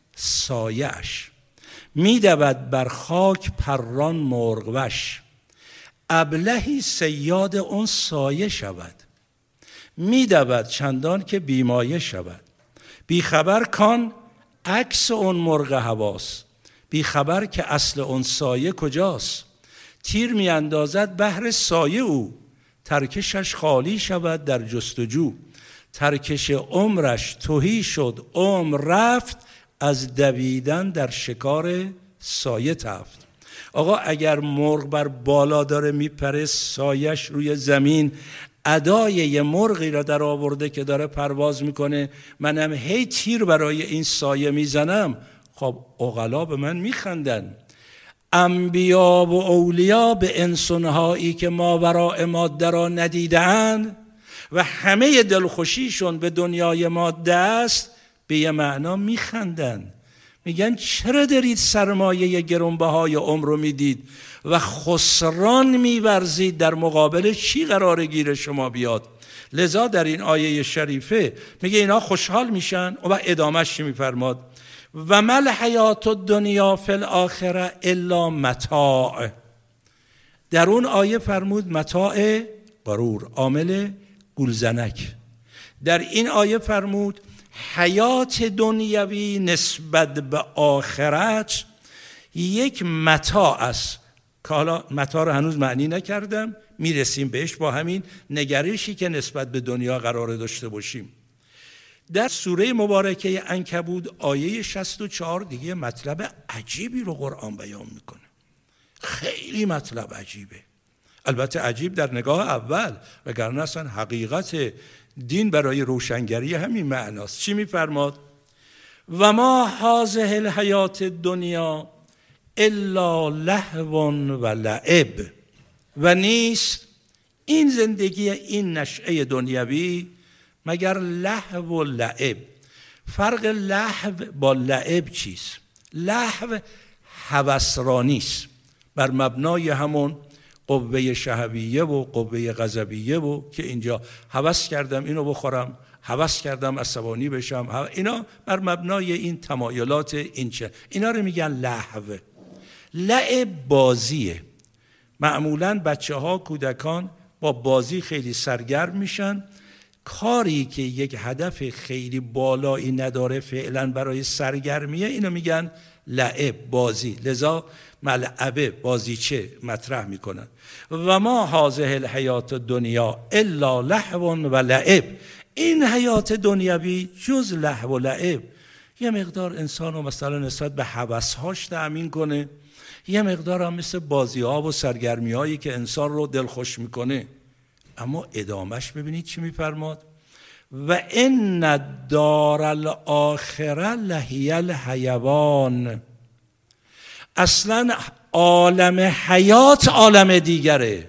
سایش، میدود بر خاک پران مرغ وش، ابلهی صیاد اون سایه شود، میدود چندان که بیمایه شود، بیخبر کان عکس اون مرغ هواست، بیخبر که اصل اون سایه کجاست، تیر میاندازد بهر سایه او، ترکشش خالی شود در جستجو، ترکش عمرش تهی شد عمر رفت، از دویدن در شکار سایه تفت. آقا اگر مرغ بر بالا داره میپره، سایش روی زمین، ادای یه مرغی را در آورده که داره پرواز میکنه، منم هی تیر برای این سایه میزنم، خب عقلا به من میخندن. انبیا و اولیا به انسانهایی که ماوراء ماده را ندیدن و همه دلخوشیشون به دنیای ماده است، به یه معنا میخندن. میگن چرا دارید سرمایه گرانبهای عمر رو میدید و خسران میورزید، در مقابل چی قراره گیر شما بیاد؟ لذا در این آیه شریفه میگه اینا خوشحال میشن و ادامهش چی میفرماد؟ و مل حیات الدنیا فی الاخره الا متاع. در اون آیه فرمود متاع غرور، عامل گولزنک. در این آیه فرمود حیات دنیوی نسبت به آخرت یک متاع است که حالا متاع رو هنوز معنی نکردم، میرسیم بهش با همین نگرشی که نسبت به دنیا قرار داشته باشیم. در سوره مبارکه عنکبوت آیه 64 دیگه مطلب عجیبی رو قرآن بیان میکنه. خیلی مطلب عجیبه، البته عجیب در نگاه اول، وگرنه اصلا حقیقت دین برای روشنگری همین معناست. چی میفرماد؟ و ما هذه الحیات الدنیا الا لهو و لعب. و نیست این زندگی، این نشأه دنیوی مگر لهو و لعب. فرق لهو با لعب چیست؟ لهو هوسرانی است، بر مبنای همون قوه شهویه و قوه غضبیه و که اینجا هوس کردم اینو بخورم، هوس کردم عصبانی بشم، اینا بر مبنای این تمایلات این چه، اینا رو میگن لهو. لعب بازیه. معمولاً بچه‌ها، کودکان با بازی خیلی سرگرم میشن. کاری که یک هدف خیلی بالایی نداره فعلا برای سرگرمیه، اینو میگن لعب، بازی. لذا ملعبه، بازیچه مطرح میکنن. و ما هذه الحیات الدنیا الا لهو و لعب. این حیات دنیوی جز لهو و لعب، یه مقدار انسانو مثلا نسبت به هوس‌هاش تأمین کنه، یه مقدار هم مثل بازی‌ها و سرگرمی‌هایی که انسان رو دلخوش میکنه. اما ادامش ببینید چی میفرماد؟ و ان الدار الاخره لهی الحیوان. اصلا عالم حیات عالم دیگره.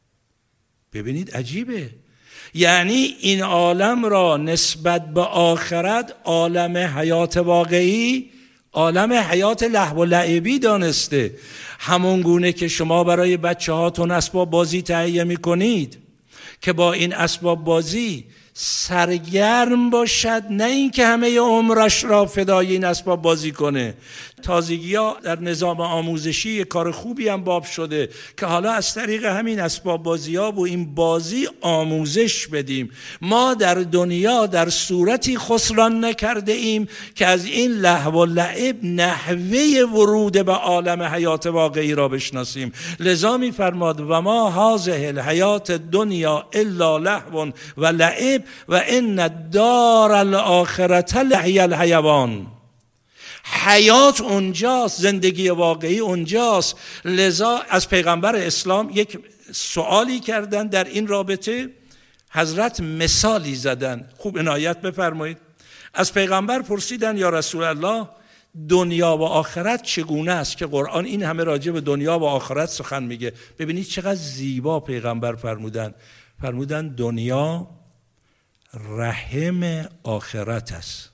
ببینید عجیبه، یعنی این عالم را نسبت به آخرت عالم حیات واقعی، عالم حیات لهو و لعبی دانسته. همون گونه که شما برای بچه هاتون اسباب بازی تهیه میکنید که با این اسباب بازی سرگرم باشد، نه اینکه همه عمرش را فدای این اسباب بازی کنه. تازگی‌ها در نظام آموزشی یک کار خوبی هم باب شده که حالا از طریق همین اسباب بازی‌ها و این بازی آموزش بدیم. ما در دنیا در صورتی خسران نکرده ایم که از این لهو و لعب نحوه ورود به عالم حیات واقعی را بشناسیم. لذا می‌فرماد و ما هذه الحیات الدنیا الا لهو و لعب و ان الدار الاخره لهی الحیوان. حیات اونجاست، زندگی واقعی اونجاست. لذا از پیغمبر اسلام یک سوالی کردن در این رابطه، حضرت مثالی زدن، خوب عنایت بفرمایید. از پیغمبر پرسیدن یا رسول الله دنیا و آخرت چگونه است که قرآن این همه راجع به دنیا و آخرت سخن میگه؟ ببینید چقدر زیبا پیغمبر فرمودن دنیا رحم آخرت است.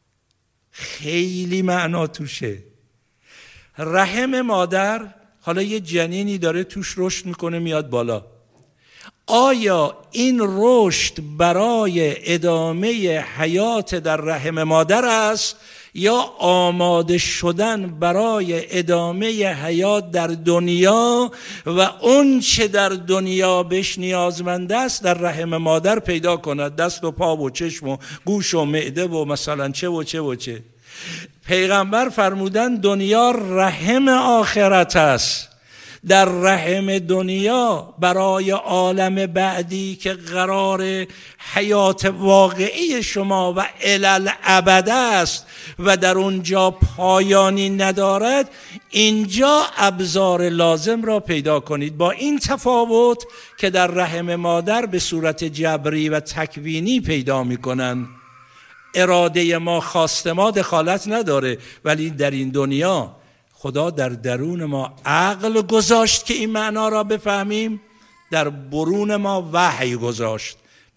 خیلی معنا توشه. رحم مادر، حالا یه جنینی داره توش رشد میکنه میاد بالا، آیا این رشد برای ادامه حیات در رحم مادر است یا آماده شدن برای ادامه حیات در دنیا و اون چه در دنیا بهش نیازمند است در رحم مادر پیدا کند؟ دست و پا و چشم و گوش و معده و مثلا چه و چه و چه. پیغمبر فرمودن دنیا رحم آخرت است. در رحم دنیا برای عالم بعدی که قرار حیات واقعی شما و الالعبد است و در اونجا پایانی ندارد، اینجا ابزار لازم را پیدا کنید. با این تفاوت که در رحم مادر به صورت جبری و تکوینی پیدا میکنن، اراده ما، خواست ما دخالت نداره، ولی در این دنیا خدا در درون ما عقل گذاشت که این معنا را بفهمیم، در برون ما وحی گذاشت.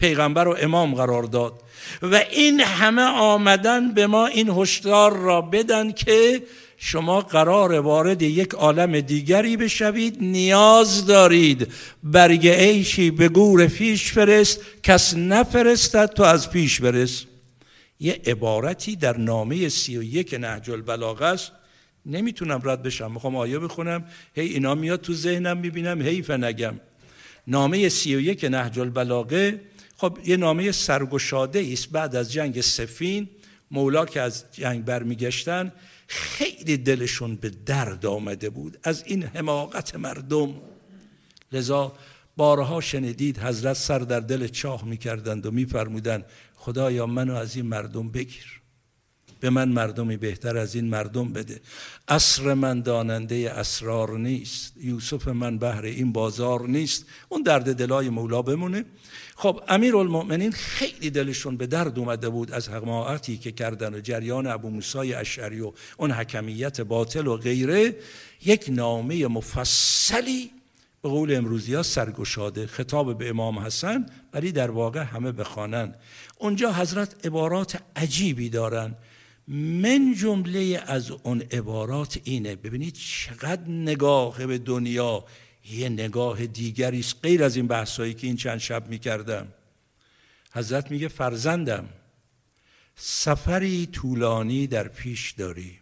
پیغمبر و امام قرار داد و این همه آمدن به ما این هشدار را بدن که شما قرار وارد یک عالم دیگری بشوید، نیاز دارید برگ عیشی به گور پیش فرست، کس نفرستد تو از پیش برس. یه عبارتی در نامه 31 نهج البلاغه است، نمیتونم رد بشم، میخوام آیه بخونم، هی اینا میاد تو ذهنم میبینم حیف نگم. نامه 31 نهج البلاغه خب یه نامه سرگشاده است. بعد از جنگ صفین مولا که از جنگ برمیگشتن خیلی دلشون به درد آمده بود از این حماقت مردم، لذا بارها شنیدید حضرت سر در دل چاه میکردند و میفرمودند خدایا منو از این مردم بگیر، به من مردمی بهتر از این مردم بده. عصر من داننده اسرار نیست، یوسف من بهر این بازار نیست. اون درد دلای مولا بمونه. خب امیرالمؤمنین خیلی دلشون به درد اومده بود از حماقتی که کردن و جریان ابو موسی اشعری و اون حکمیت باطل و غیره. یک نامه مفصلی به قول امروزی ها سرگشاده خطاب به امام حسن، ولی در واقع همه بخوانن. اونجا حضرت عبارات عجیبی دارن. من جمله از اون عبارات اینه، ببینید چقدر نگاه به دنیا یه نگاه دیگری است غیر از این بحثایی که این چند شب میکردم. حضرت میگه فرزندم سفری طولانی در پیش داری،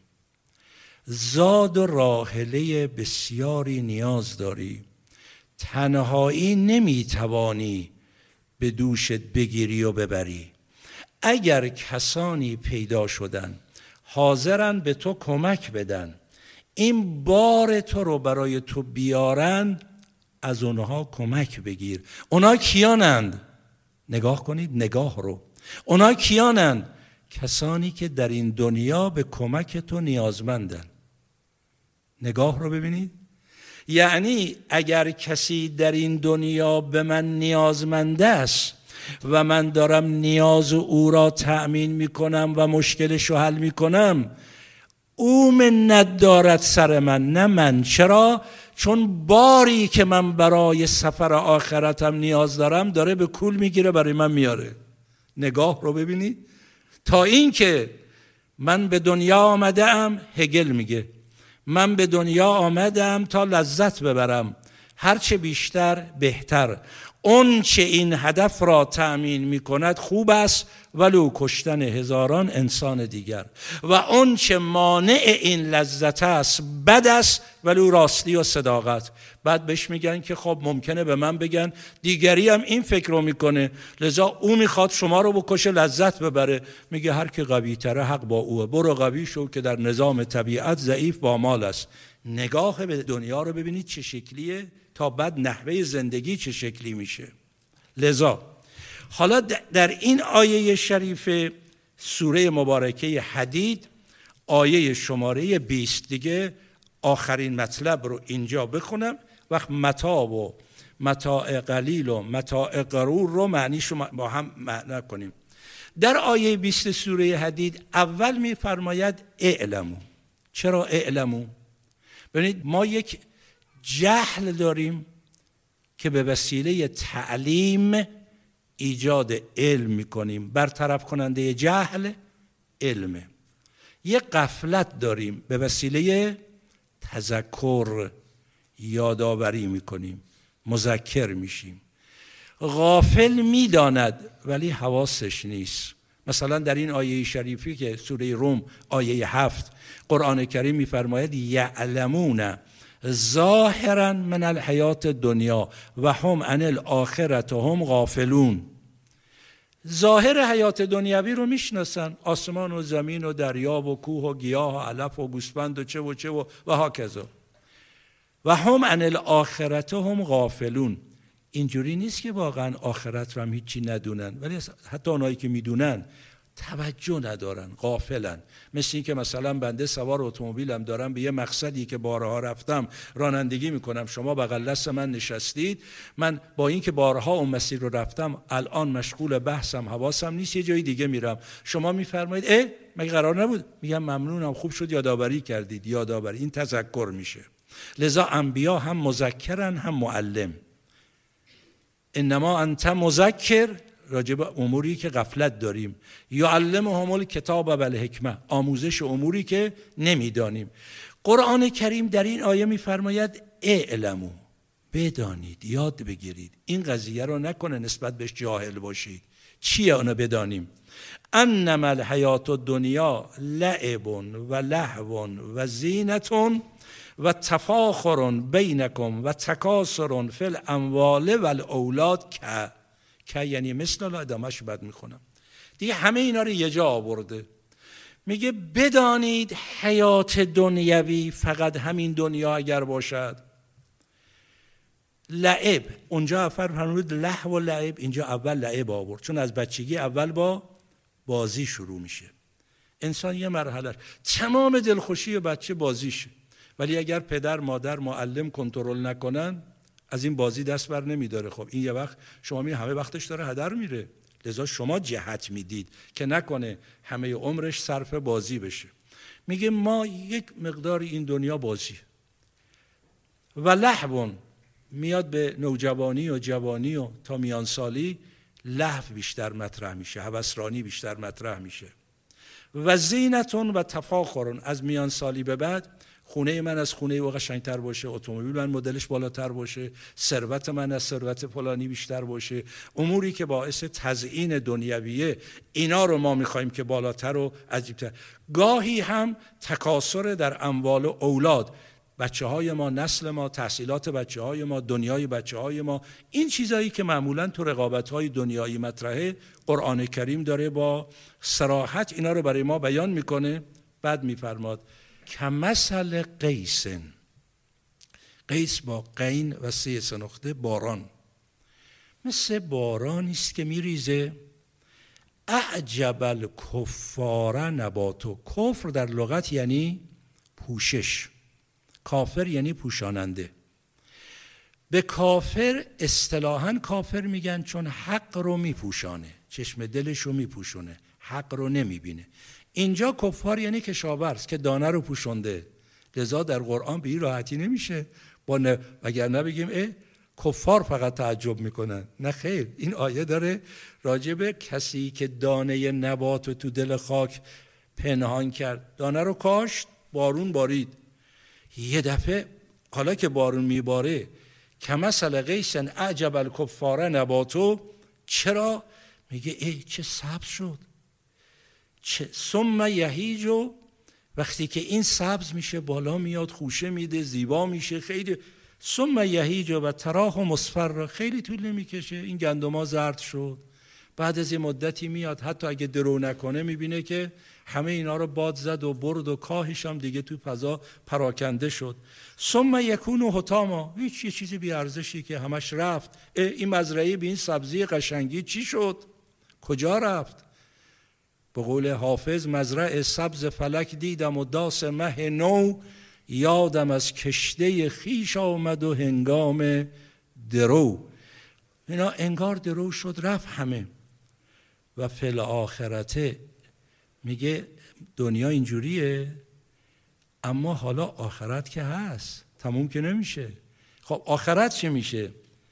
زاد و راحله بسیاری نیاز داری، تنهایی نمیتوانی به دوشت بگیری و ببری. اگر کسانی پیدا شدن حاضرن به تو کمک بدن، این بار تو رو برای تو بیارن، از اونها کمک بگیر. اونا کیانند؟ نگاه کنید نگاه رو. اونا کیانند؟ کسانی که در این دنیا به کمک تو نیازمندن. نگاه رو ببینید. یعنی اگر کسی در این دنیا به من نیازمند است و من دارم نیاز او را تأمین میکنم و مشکلش رو حل میکنم، او منت دارد سر من نه من. چرا؟ چون باری که من برای سفر آخرتم نیاز دارم داره به کول میگیره برای من میاره. نگاه رو ببینید. تا این که من به دنیا آمدم، هگل میگه من به دنیا آمدم تا لذت ببرم، هرچه بیشتر بهتر. اون چه این هدف را تأمین می کند خوب است ولو کشتن هزاران انسان دیگر، و اون چه مانع این لذت است بد است ولو راستی و صداقت. بعد بهش میگن که خب ممکنه به من بگن دیگری هم این فکر رو میکنه، لذا او میخواد شما رو بکشه لذت ببره. میگه هر که قوی تره حق با اوه، برو قوی شو که در نظام طبیعت ضعیف با مال است. نگاه به دنیا رو ببینید چه شکلیه تا بعد نحوه زندگی چه شکلی میشه. لذا حالا در این آیه شریف سوره مبارکه حدید آیه شماره 20 دیگه آخرین مطلب رو اینجا بخونم، وقت متاع و متاع قلیل و متاع غرور رو معنیشو با هم معنا کنیم. در آیه 20 سوره حدید اول میفرماید اعلمو. چرا اعلمو؟ ببینید ما یک جهل داریم که به وسیله تعلیم ایجاد علم میکنیم. برطرف کننده جهل علمه. یک غفلت داریم، به وسیله تذکر یادآوری میکنیم، مذکر میشیم. غافل میداند ولی حواسش نیست. مثلا در این آیه شریفی که سوره روم آیه 7 قرآن کریم میفرماید یعلمون ظاهرا من الحیات دنیا و هم عن الاخرة هم غافلون. ظاهر حیات دنیوی رو میشناسن، آسمان و زمین و دریا و کوه و گیاه و علف و گوسفند و چه و هاکذا. و هم عن الاخرة هم غافلون. اینجوری نیست که واقعا آخرت رو هم هیچی ندونن، ولی حتی اونایی که میدونن توجه ندارن، غافلن. مثل این که مثلا بنده سوار اتومبیلم دارم به یه مقصدی که بارها رفتم رانندگی میکنم، شما بغل دست من نشستید، من با این که بارها اون مسیر رو رفتم الان مشغول بحثم حواسم نیست یه جای دیگه میرم، شما میفرمایید مگه قرار نبود؟ میگم ممنونم، خوب شد یادآوری کردید. یادآوری این تذکر میشه. لذا انبیا هم مذکرن هم معلم. انما انت مذکر راجع به اموری که غفلت داریم. یعلمهم الکتاب و الحکمه، آموزش اموری که نمیدانیم. قرآن کریم در این آیه میفرماید اعلموا، بدانید، یاد بگیرید. این قضیه رو نکنه نسبت بهش جاهل باشید. چیه اونو بدانیم؟ انما الحیات الدنیا لعب و لهو و زینت و تفاخر بینکم و تکاثر فی الاموال و الاولاد که یعنی مثل الله. ادامهش بعد میخونم دیگه. همه اینا رو یه جا آورده. میگه بدانید حیات دنیوی فقط همین دنیا اگر باشد. لعب اونجا فرمود لهو و لعب، اینجا اول لعب آورد چون از بچگی اول با بازی شروع میشه. انسان یه مرحله تمام دلخوشی بچه بازیشه، ولی اگر پدر مادر معلم کنترل نکنن از این بازی دست بر نمیداره. خب این یه وقت شما می همه وقتش داره هدر میره، لذا شما جهت میدید که نکنه همه عمرش صرف بازی بشه. میگه ما یک مقدار این دنیا بازی و لهو میاد به نوجوانی و جوانی و تا میانسالی لهو بیشتر مطرح میشه، هوسرانی بیشتر مطرح میشه. و زینتون و تفاخرون، از میانسالی به بعد خونه من از خونه او قشنگتر باشه، اتومبیل من مدلش بالاتر باشه، ثروت من از ثروت فلانی بیشتر باشه. اموری که باعث تزیین دنیویه اینا رو ما میخوایم که بالاتر و عجیبتر. گاهی هم تکاثر در اموال و اولاد، بچه های ما، نسل ما، تحصیلات بچه های ما، دنیای بچه های ما، این چیزایی که معمولاً تو رقابت های دنیایی مطرحه، قرآن کریم داره با صراحت اینا رو برای ما بیان میکنه. بعد میفرماد کمثل قیس، قیس با قین و سه سنخته، باران، مثل بارانی است که میریزه. اعجب الکفار نباتو، کفر در لغت یعنی پوشش، کافر یعنی پوشاننده. به کافر اصطلاحاً کافر میگن چون حق رو میپوشانه، چشم دلش رو میپوشونه، حق رو نمیبینه. اینجا کفار یعنی کشاورز که دانه رو پوشونده. لذا در قرآن به این راحتی نمیشه وگرنه بگیم کفار فقط تعجب میکنن. نه خیر، این آیه داره راجع به کسی که دانه نبات رو تو دل خاک پنهان کرد، دانه رو کاشت، بارون بارید، یه دفعه حالا که بارون میباره کمثل قیس اعجب الکفار نباتو، چرا؟ میگه چه سبز شد. ثم یهیج، وقتی که این سبز میشه بالا میاد، خوشه میده، زیبا میشه خیلی. ثم یهیج و تراه مصفر، خیلی طول نمیکشه این گندما زرد شد. بعد از این مدتی میاد حتی اگه درو نکنه میبینه که همه اینا رو باد زد و برد و کاهش هم دیگه توی فضا پراکنده شد. ثم یکون حطاما، هیچ یه چیزی بی ارزشی که همش رفت. این مزرعه به این سبزی قشنگی چی شد؟ کجا رفت؟ به قول حافظ مزرعه سبز فلک دیدم و داس مه نو، یادم از کشته خیش آمد و هنگام درو. اینا انگار درو شد رفت همه. و فی الاخرته، میگه دنیا اینجوریه، اما حالا آخرت که هست، تموم که نمیشه. خب آخرت چه میشه؟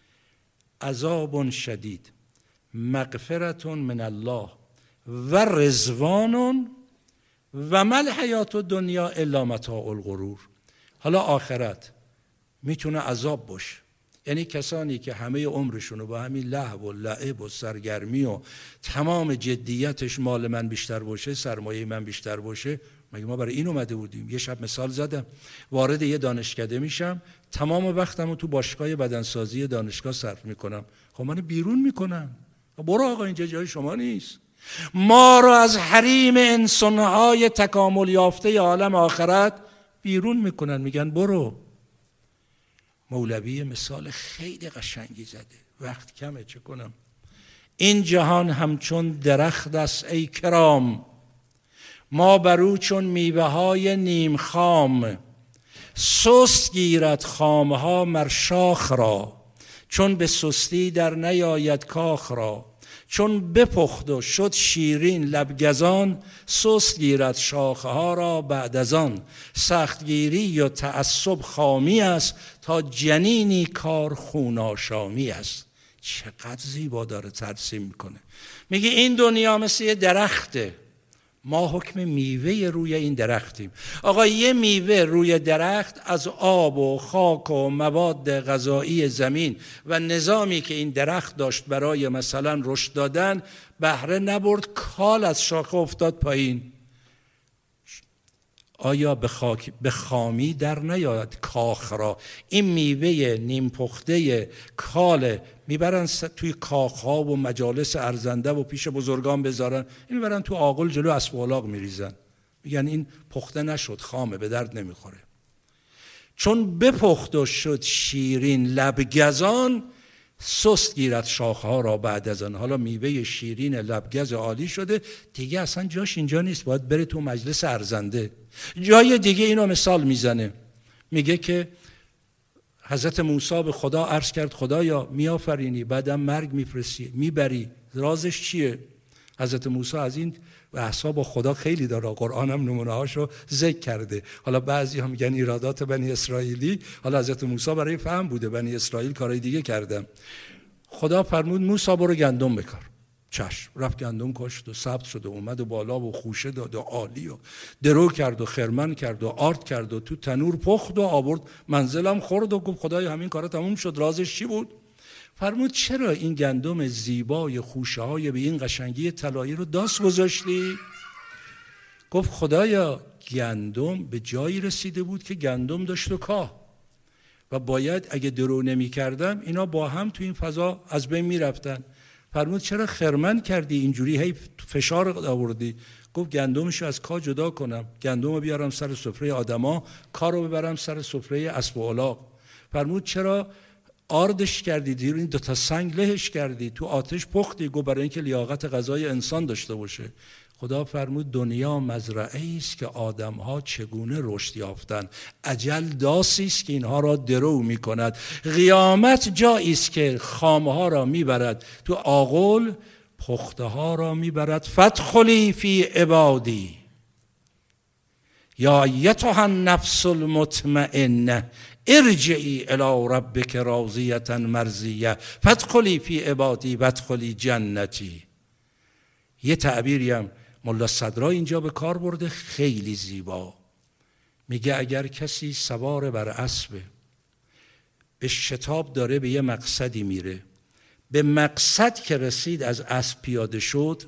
عذاب شدید، مغفرت من الله و رضوان و مل حیات الدنیا الا متاع الغرور. حالا آخرت میتونه عذاب باشه، یعنی کسانی که همه عمرشون رو با همین لهو و لعب و سرگرمی و تمام جدیتش مال من بیشتر باشه، سرمایه من بیشتر باشه. مگه ما برای این اومده بودیم؟ یه شب مثال زدم، وارد یه دانشکده میشم، تمام وقتمو تو باشگاه بدنسازی دانشگاه صرف میکنم. خب منو بیرون میکنن، برو آقا اینجا جای شما نیست. ما رو از حریم انسانهای تکامل یافته عالم آخرت بیرون میکنن، میگن برو. مولوی مثال خیلی قشنگی زده، وقت کمه چه کنم. این جهان همچون درخت است ای کرام، ما برو چون میوه های نیم خام. سست گیرد خامها مر شاخ را، چون به سستی در نیاید کاخ را. چون بپخت و شد شیرین لبگزان، سست گیرد شاخها را بعد از آن. سختگیری و تعصب خامی است، تا جنینی کار خون آشامی است. چقدر زیبا داره ترسیم میکنه. میگه این دنیا مثل یه درخته، ما حکم میوه روی این درختیم. آقا یه میوه روی درخت از آب و خاک و مواد غذایی زمین و نظامی که این درخت داشت برای مثلا رشد دادن بهره نبرد، کال از شاخه افتاد پایین. آیا به خامی در نیاید کاخ را؟ این میوه نیم پخته کال میبرن توی کاخها و مجالس ارزنده و پیش بزرگان بذارن، این میبرن تو آغل جلو اسب و الاغ میریزن، میگن این پخته نشد، خامه، به درد نمیخوره. چون بپخت و شد شیرین لبگزان، سست گیرد شاخها را بعد از آن. حالا میوه شیرین لبگز عالی شده دیگه، اصلا جاش اینجا نیست، باید بره تو مجلس ارزنده. جای دیگه اینو مثال میزنه، میگه که حضرت موسی به خدا عرض کرد خدایا میآفرینی بعدم مرگ میفرستی میبری، رازش چیه؟ حضرت موسی از این بحثا با خدا خیلی داره، قرآن هم نمونه هاشو ذکر کرده. حالا بعضی هم میگن ایرادات بنی اسرائیلی، حالا حضرت موسی برای فهم بوده، بنی اسرائیل کارهای دیگه کردن. خدا فرمود موسی برو گندم بکار. چشم، رفت گندم کاشت و ثبت شد و اومد و بالا و خوشه داد و عالی و درو کرد و خرمن کرد و آرد کرد و تو تنور پخت و آورد منزلم خورد و گفت خدای همین کارا تموم شد، رازش چی بود؟ فرمود چرا این گندم زیبای خوشه های به این قشنگی طلایی رو داس گذاشتی؟ گفت خدایا گندم به جایی رسیده بود که گندم داشت و کاه و باید اگه درو نمی کردم اینا با هم تو این فضا از بین می رفتن. فرمود چرا خرمن کردی اینجوری هی فشار آوردی؟ گفت گندمشو از کاه جدا کنم، گندمو بیارم سر سفره آدما، کاه رو ببرم سر سفره اسب و الاغ. فرمود چرا آردش کردی، دیر این دوتا سنگ لهش کردی، تو آتش پختی؟ گفت برای اینکه لیاقت غذای انسان داشته باشه. خدا فرمود دنیا مزرعه است که آدم‌ها چگونه رشد یافتند، اجل داسی است که اینها را درو می‌کند، قیامت جایی است که خامه‌ها را میبرد تو آغل، پخته‌ها را میبرد. فادخلی فی عبادی یا ایتها النفس المطمئنه ارجعی الی ربک راضیة مرضیة فادخلی فی عبادی وادخلی جنتی. یه تعبیری هم ملا صدرا اینجا به کار برده خیلی زیبا، میگه اگر کسی سوار بر اسبه، به شتاب داره به یه مقصدی میره، به مقصد که رسید از اسب پیاده شد،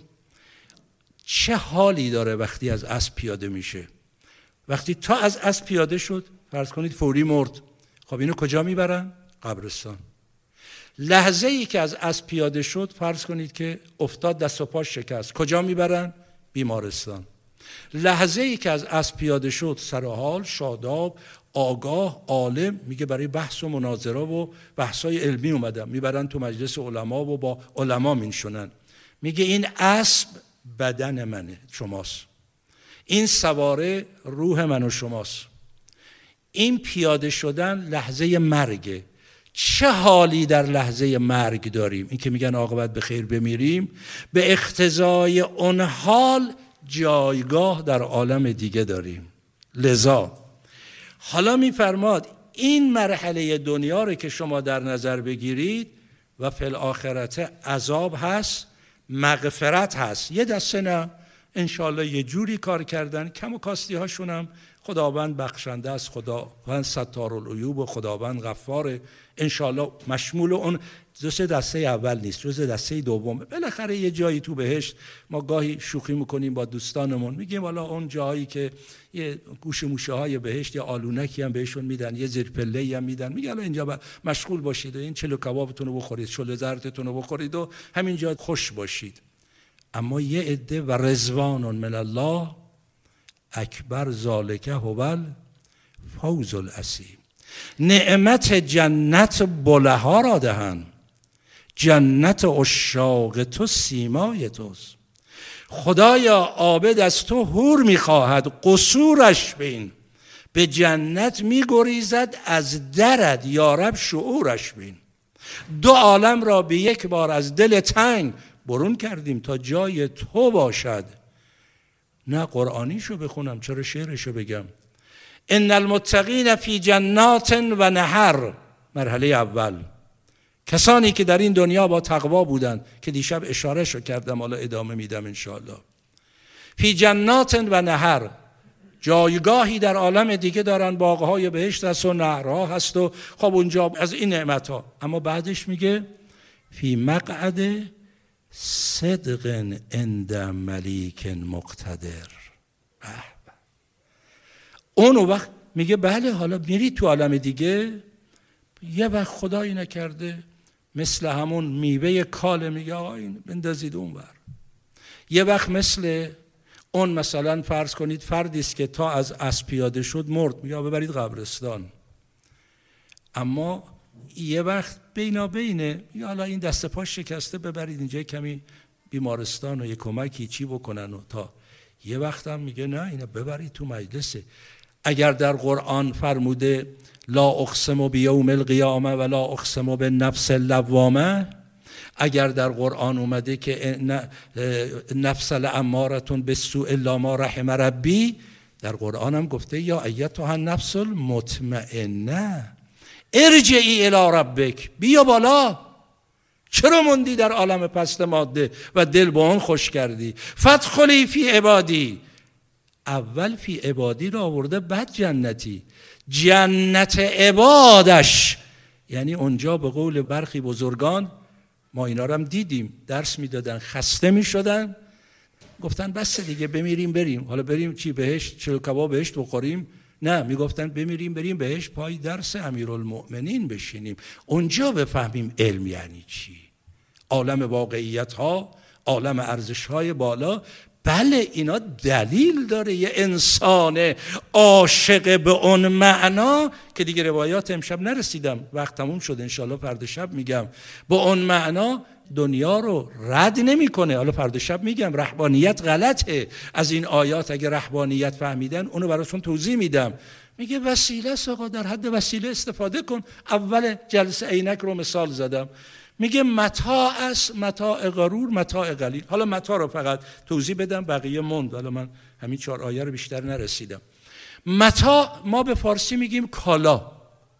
چه حالی داره وقتی از اسب پیاده میشه؟ وقتی تا از اسب پیاده شد فرض کنید فوری مرد، خب اینو کجا میبرن؟ قبرستان. لحظه ای که از اسب پیاده شد فرض کنید که افتاد دست و پاش شکست، کجا میبرن؟ بیمارستان. لحظه ای که از اسب پیاده شد سرحال، شاداب، آگاه، عالم، میگه برای بحث و مناظره و بحثای علمی اومدم، میبرن تو مجلس علما و با علما مینشونن. میگه این اسب بدن منه، شماست، این سواره روح من و شماست، این پیاده شدن لحظه مرگه. چه حالی در لحظه مرگ داریم؟ این که میگن عاقبت به خیر بمیریم، به اقتضای اون حال جایگاه در عالم دیگه داریم. لذا حالا میفرماد این مرحله دنیا رو که شما در نظر بگیرید و فی الآخرت عذاب هست، مغفرت هست. یه دسته نه، انشالله یه جوری کار کردن، کم و کاستی هاشون هم خداوند بخشنده است، خداوند ستار العیوب و خداوند غفاره، انشالله مشمول اون جزء دسته اول نیست، جزء دسته دوم. بالاخره یه جایی تو بهشت ما گاهی شوخی میکنیم با دوستانمون، میگیم والا اون جایی که یه گوش موشه های بهشت یا آلونکی هم بهشون میدن، یه زیرپله‌ای هم میدن، میگن اینجا مشغول باشید و این چلو کبابتون رو بخورید، شله زردتون رو بخورید و همینجا خوش باشید. اما یه عده و رضوان من الله اکبر ذالک هو الفوز العظیم. نعمت جنت بلها را دهن، جنت عشاق تو سیمای توست. خدایا عابد از تو حور میخواهد، قصورش بین، به جنت میگریزد از درد، یا رب شعورش بین. دو عالم را به یک بار از دل تنگ برون کردیم تا جای تو باشد. نه قرآنیشو بخونم، چرا شعرشو بگم؟ ان المتقین فی جنات و نهر، مرحله اول. کسانی که در این دنیا با تقوا بودند که دیشب اشارهشو کردم، حالا ادامه میدم انشاءالله. فی جنات و نهر، جایگاهی در عالم دیگه دارن، باغهای بهشت هست و نهرها هست و خب اونجا از این نعمتها. اما بعدش میگه فی مقعد صدق عند ملیک مقتدر. اون وقت میگه بله حالا میری تو عالم دیگه، یه وقت خدایی نکرده مثل همون میوه کاله میگه آقا این بندازید اون ور. یه وقت مثل اون مثلا فرض کنید فردی است که تا از اسب پیاده شد مرد، میگه ببرید قبرستان. اما یه وقت بینابینه یا حالا این دست پاش شکسته ببرید اینجا کمی بیمارستان و یه کمکی چی بکنن و تا یه وقت هم میگه نه اینا ببرید تو مجلسه. اگر در قرآن فرموده لا اقسم بیوم القیامه و لا اقسم بالنفس اللوامه، اگر در قرآن اومده که نفس لامارة بالسوء الا ما رحم ربی، در قرآن هم گفته یا ایتها النفس المطمئنه ارجعی الی ربک، بیا بالا، چرا موندی در عالم پست ماده و دل با اون خوش کردی؟ فادخلی فی عبادی، اول فی عبادی رو آورده بعد جنتی، جنت عبادش، یعنی اونجا به قول برخی بزرگان ما اینا رو هم دیدیم درس میدادن، خسته میشدن گفتن بس دیگه بمیریم بریم، حالا بریم چی بهشت، چلو کباب بهشت بخوریم؟ نه، میگفتن بمیریم بریم بهشت پای درس امیرالمؤمنین بشینیم، اونجا بفهمیم علم یعنی چی، عالم واقعیت ها، عالم ارزش های بالا. بله اینا دلیل داره یه انسان عاشق به اون معنا که دیگه روایات امشب نرسیدم، وقت تموم شد، انشالله فردا شب میگم. به اون معنا دنیا رو رد نمیکنه. حالا فردا شب میگم رهبانیت غلطه، از این آیات اگه رهبانیت فهمیدن اونو براتون توضیح میدم. میگه وسیله است آقا، در حد وسیله استفاده کن. اول جلسه عینک رو مثال زدم، میگه متاع است، متاع غرور، متاع قلیل. حالا متاع رو فقط توضیح بدم، بقیه موند، حالا من همین 4 آیه رو بیشتر نرسیدم. متاع ما به فارسی میگیم کالا،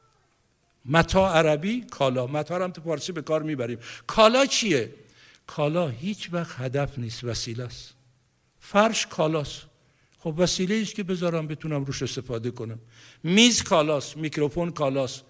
متاع عربی کالا، متاع هم تو فارسی به کار میبریم. کالا چیه؟ کالا هیچ وقت هدف نیست، وسیله است. فرش کالاست، خب وسیله است که بذارم بتونم روش استفاده کنم. میز کالاست، میکروفون کالاست.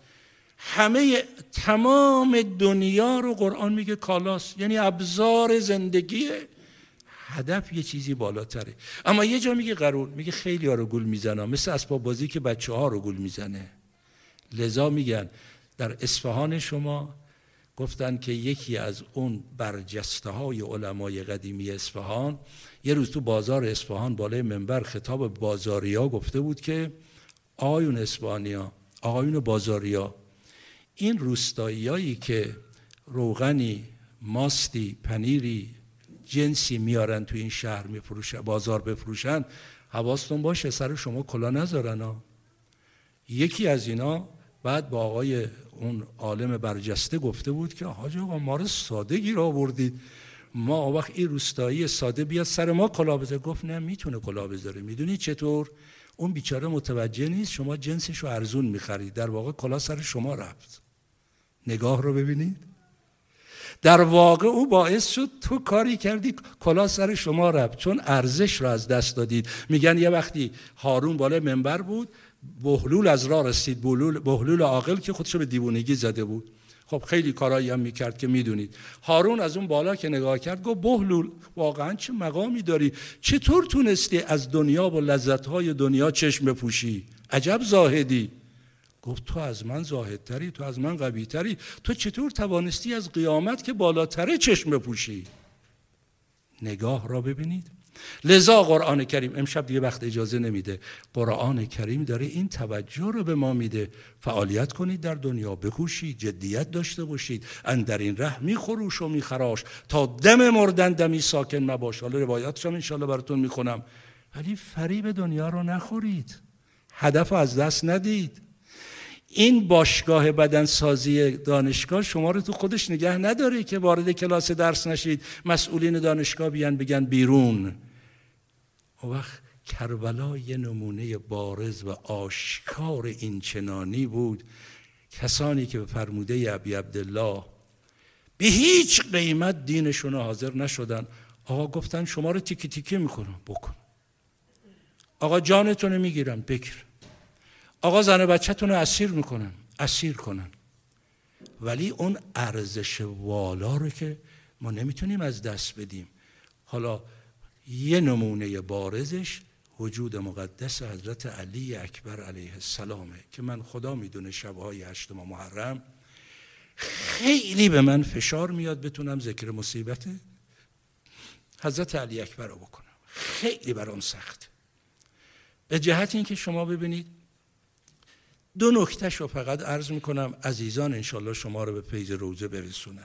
تمام دنیا رو قرآن میگه کالاست، یعنی ابزار زندگیه. هدف یه چیزی بالاتره. اما یه جا میگه غرور، میگه خیلی ها رو گول میزنم، مثل اسباب بازی که بچه ها رو گول میزنه. لذا میگن در اصفهان شما گفتن که یکی از اون برجسته های علمای قدیمی اصفهان یه روز تو بازار اصفهان بالای منبر خطاب بازاریا گفته بود که آقایون اصفهانیا، آقایون بازاریا، این روستاییایی که روغنی، ماستی، پنیری، جنسی میارن تو این شهر میفروشن، بازار بفروشن، حواستون باشه سر شما کلا نذارن ها. یکی از اینا بعد با آقای اون عالم برجسته گفته بود که حاج آقا ما رو ساده گیر آوردید، ما وقت این روستایی ساده بیاد سر ما کلا بذاره. گفت نه میتونه کلا بذاره. میدونی چطور؟ اون بیچاره متوجه نیست شما جنسشو ارزون میخرید، در واقع کلا سر شما رفت. نگاه رو ببینید، در واقع او باعث شد تو کاری کردی کلا سر شما رفت، چون ارزش رو از دست دادید. میگن یه وقتی هارون بالای منبر بود، بهلول از راه رسید، بهلول عاقل که خودشو به دیوونگی زده بود، خب خیلی کارایی هم میکرد که میدونید. هارون از اون بالا که نگاه کرد گفت بهلول واقعا چه مقامی داری، چطور تونستی از دنیا و لذت‌های دنیا چشم بپوشی؟ عجب زاهدی. گفت تو از من زاهدتری، تو از من قوی‌تری، تو چطور توانستی از قیامت که بالاتره چشم بپوشی؟ نگاه را ببینید. لذا قرآن کریم، امشب دیگه وقت اجازه نمیده، قرآن کریم داره این توجه رو به ما میده، فعالیت کنید در دنیا، بکوشید، جدیت داشته باشید، اندر این ره میخروش و میخراش تا دم مردن دمی ساکن مباش. حالا روایاتش هم انشالله براتون میخونم. ولی فریب دنیا رو نخورید، هدف از دست ندید. این باشگاه بدنسازی دانشگاه شما رو تو خودش نگه نداره که وارد کلاس درس نشید، مسئولین دانشگاه بیان بگن بیرون. و وقت کربلا یه نمونه بارز و آشکار این چنانی بود. کسانی که به فرموده ابی عبدالله به هیچ قیمت دینشون حاضر نشدن. آقا گفتن شما رو تیکی تیکی میکنم، بکن. آقا جانتون رو میگیرم، بگیر. آقا زن بچه‌تون رو اسیر میکنن، اسیر کنن. ولی اون ارزش والا رو که ما نمیتونیم از دست بدیم. حالا یه نمونه بارزش وجود مقدس حضرت علی اکبر علیه السلامه که من خدا میدونه شبهای 8 محرم خیلی به من فشار میاد بتونم ذکر مصیبت حضرت علی اکبر رو بکنم. خیلی برام سخت. به جهت این که شما ببینید 2 نکتهش رو فقط عرض میکنم، عزیزان انشالله شما رو به فیض روزه برسونن.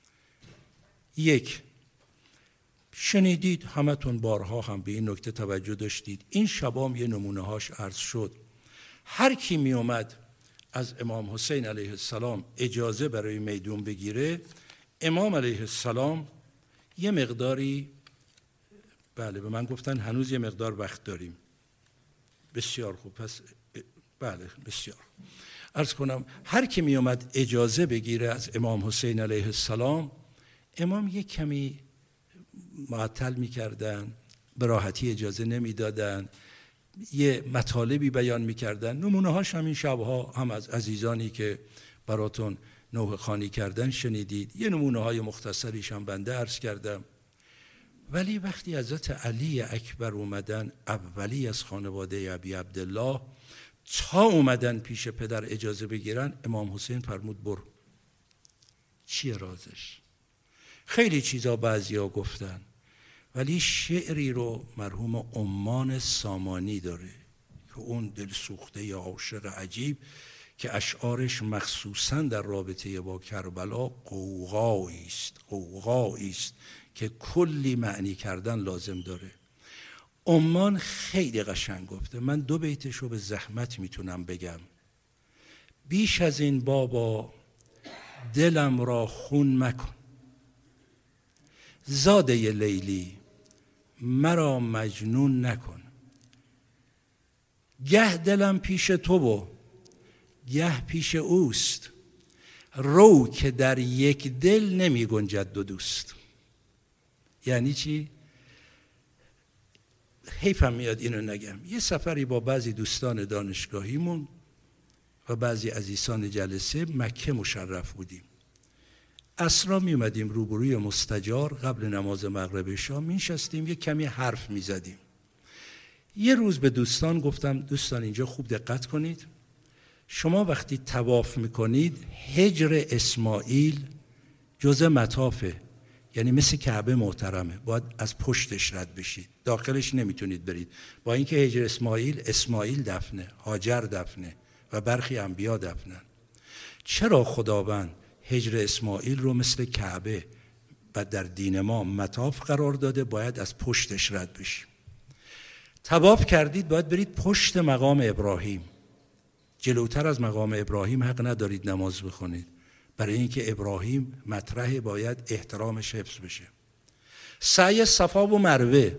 1، شنیدید همتون بارها هم به این نکته توجه داشتید، این شبام یه نمونه هاش عرض شد. هر کی می اومد از امام حسین علیه السلام اجازه برای میدون بگیره، امام علیه السلام یه مقداری، بله به من گفتن هنوز یه مقدار وقت داریم. بسیار خوب، پس بله بسیار. عرض کنم هر کی می اومد اجازه بگیره از امام حسین علیه السلام، امام یک کمی معطل میکردن، به راحتی اجازه نمیدادن، یه مطالبی بیان میکردن. نمونه هاش همین شبها هم از عزیزانی که براتون نوحه خوانی کردن شنیدید. یه نمونه های مختصریش هم بنده عرض کردم. ولی وقتی حضرت علی اکبر اومدن، اولی از خانواده ابی عبدالله، تا اومدن پیش پدر اجازه بگیرن، امام حسین فرمود برو. چیه رازش؟ خیلی چیزا بعضیا گفتن، ولی شعری رو مرحوم عمان سامانی داره که اون دلسوخته یا عاشق عجیب که اشعارش مخصوصا در رابطه با کربلا قوقایی است که کلی معنی کردن لازم داره. عمان خیلی قشنگ گفته. من 2 بیتش رو به زحمت میتونم بگم. بیش از این بابا دلم را خون مکن، زاده لیلی مرا مجنون نکن. گه دلم پیش تو و گه پیش اوست، رو که در یک دل نمی گنجد 2 دوست. یعنی چی؟ حیفم میاد اینو نگم. یه سفری با بعضی دوستان دانشگاهیمون و بعضی عزیزان جلسه مکه مشرف بودیم. عصرا می اومدیم روبروی مستجار، قبل نماز مغرب شام می نشستیم یه کمی حرف می زدیم. یه روز به دوستان گفتم دوستان اینجا خوب دقت کنید، شما وقتی طواف می کنید حجر اسماعیل جزء مطافه، یعنی مثل کعبه محترمه، باید از پشتش رد بشید، داخلش نمیتونید برید. با اینکه حجر اسماعیل دفنه، هاجر دفنه و برخی انبیا دفنن. چرا خداوند حجر اسماعیل رو مثل کعبه و در دین ما مطاف قرار داده؟ باید از پشتش رد بشیم. طواف کردید باید برید پشت مقام ابراهیم. جلوتر از مقام ابراهیم حق ندارید نماز بخونید، برای اینکه ابراهیم مطرح باید احترامش حفظ بشه. سعی صفا و مروه،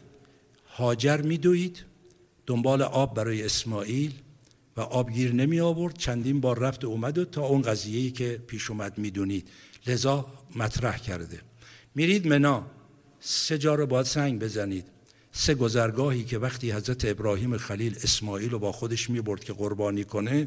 هاجر میدوید دنبال آب برای اسماعیل و آب گیر نمی آورد، چندین بار رفت و اومد و تا اون قضیه‌ای که پیش اومد میدونید، لذا مطرح کرده. میرید منا، 3 جا رو باید سنگ بزنید. 3 گذرگاهی که وقتی حضرت ابراهیم خلیل اسماعیل رو با خودش میبرد که قربانی کنه،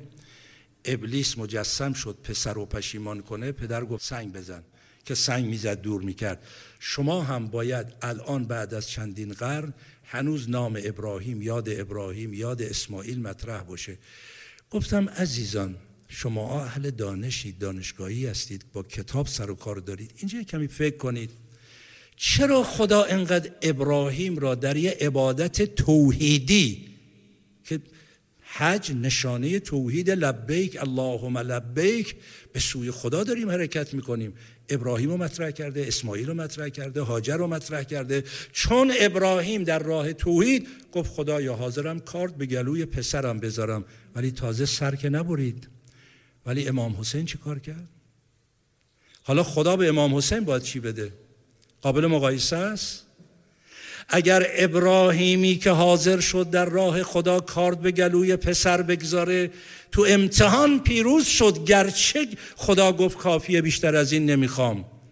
ابلیس مجسم شد پسر رو پشیمان کنه، پدر گفت سنگ بزن، که سنگ میزد دور میکرد. شما هم باید الان بعد از چندین قرن هنوز نام ابراهیم، یاد اسماعیل مطرح باشه. گفتم عزیزان شما اهل دانشید، دانشگاهی هستید، با کتاب سر و کار دارید، اینجا کمی فکر کنید چرا خدا انقدر ابراهیم را در یه عبادت توحیدی که حج نشانه توحید، لبیک اللهم لبیک، به سوی خدا داریم حرکت میکنیم، ابراهیم رو مطرح کرده، اسماعیل رو مطرح کرده، هاجر رو مطرح کرده. چون ابراهیم در راه توحید گفت خدایا حاضرم کارد به گلوی پسرم بذارم، ولی تازه سر که نبرید. ولی امام حسین چی کار کرد؟ حالا خدا به امام حسین باید چی بده؟ قابل مقایسه است؟ اگر ابراهیمی که حاضر شد در راه خدا کارد به گلوی پسر بگذاره، تو امتحان پیروز شد، گرچه خدا گفت کافیه بیشتر از این نمیخوام،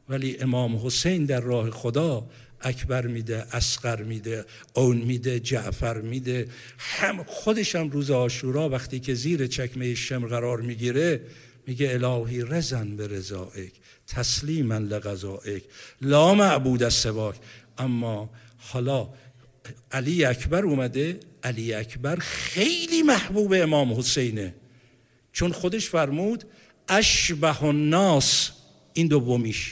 ولی امام حسین در راه خدا اکبر میده، اصغر میده، اون میده، جعفر میده. هم خودش هم روز عاشورا وقتی که زیر چکمه شمر قرار میگیره میگه الهی رضا به رضایک تسلیما لقضایک لا معبود سواک. اما حالا علی اکبر اومده، علی اکبر خیلی محبوب امام حسینه، چون خودش فرمود اشبه الناس، این دومیش،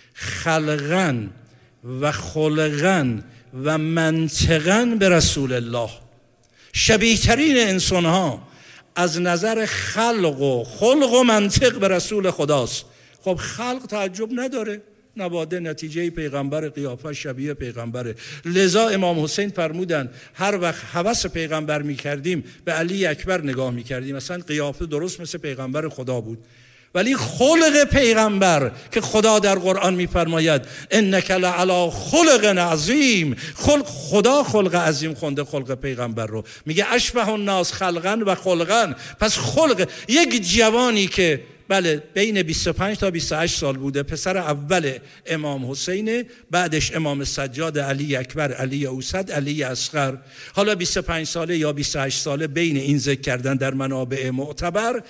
خلقن و خلقن و منطقن به رسول الله، شبیه ترین انسان ها از نظر خلق و خلق و منطق به رسول خداست. خب خلق تعجب نداره، نواده نتیجه پیغمبر، قیافه شبیه پیغمبره. لذا امام حسین فرمودن هر وقت هوس پیغمبر میکردیم به علی اکبر نگاه میکردیم، مثلا قیافه درست مثل پیغمبر خدا بود. ولی خلق پیغمبر که خدا در قرآن میفرماید انک لعلی خلق عظیم، خدا خلق عظیم خونده خلق پیغمبر رو، میگه اشبه الناس خلقا و خلقا. پس خلق یک جوانی که بله بین 25 تا 28 سال بوده، پسر اول امام حسین، بعدش امام سجاد، علی اکبر، علی اوسط، علی اصغر. حالا 25 ساله یا 28 ساله بین این ذکر کردن در منابع معتبر،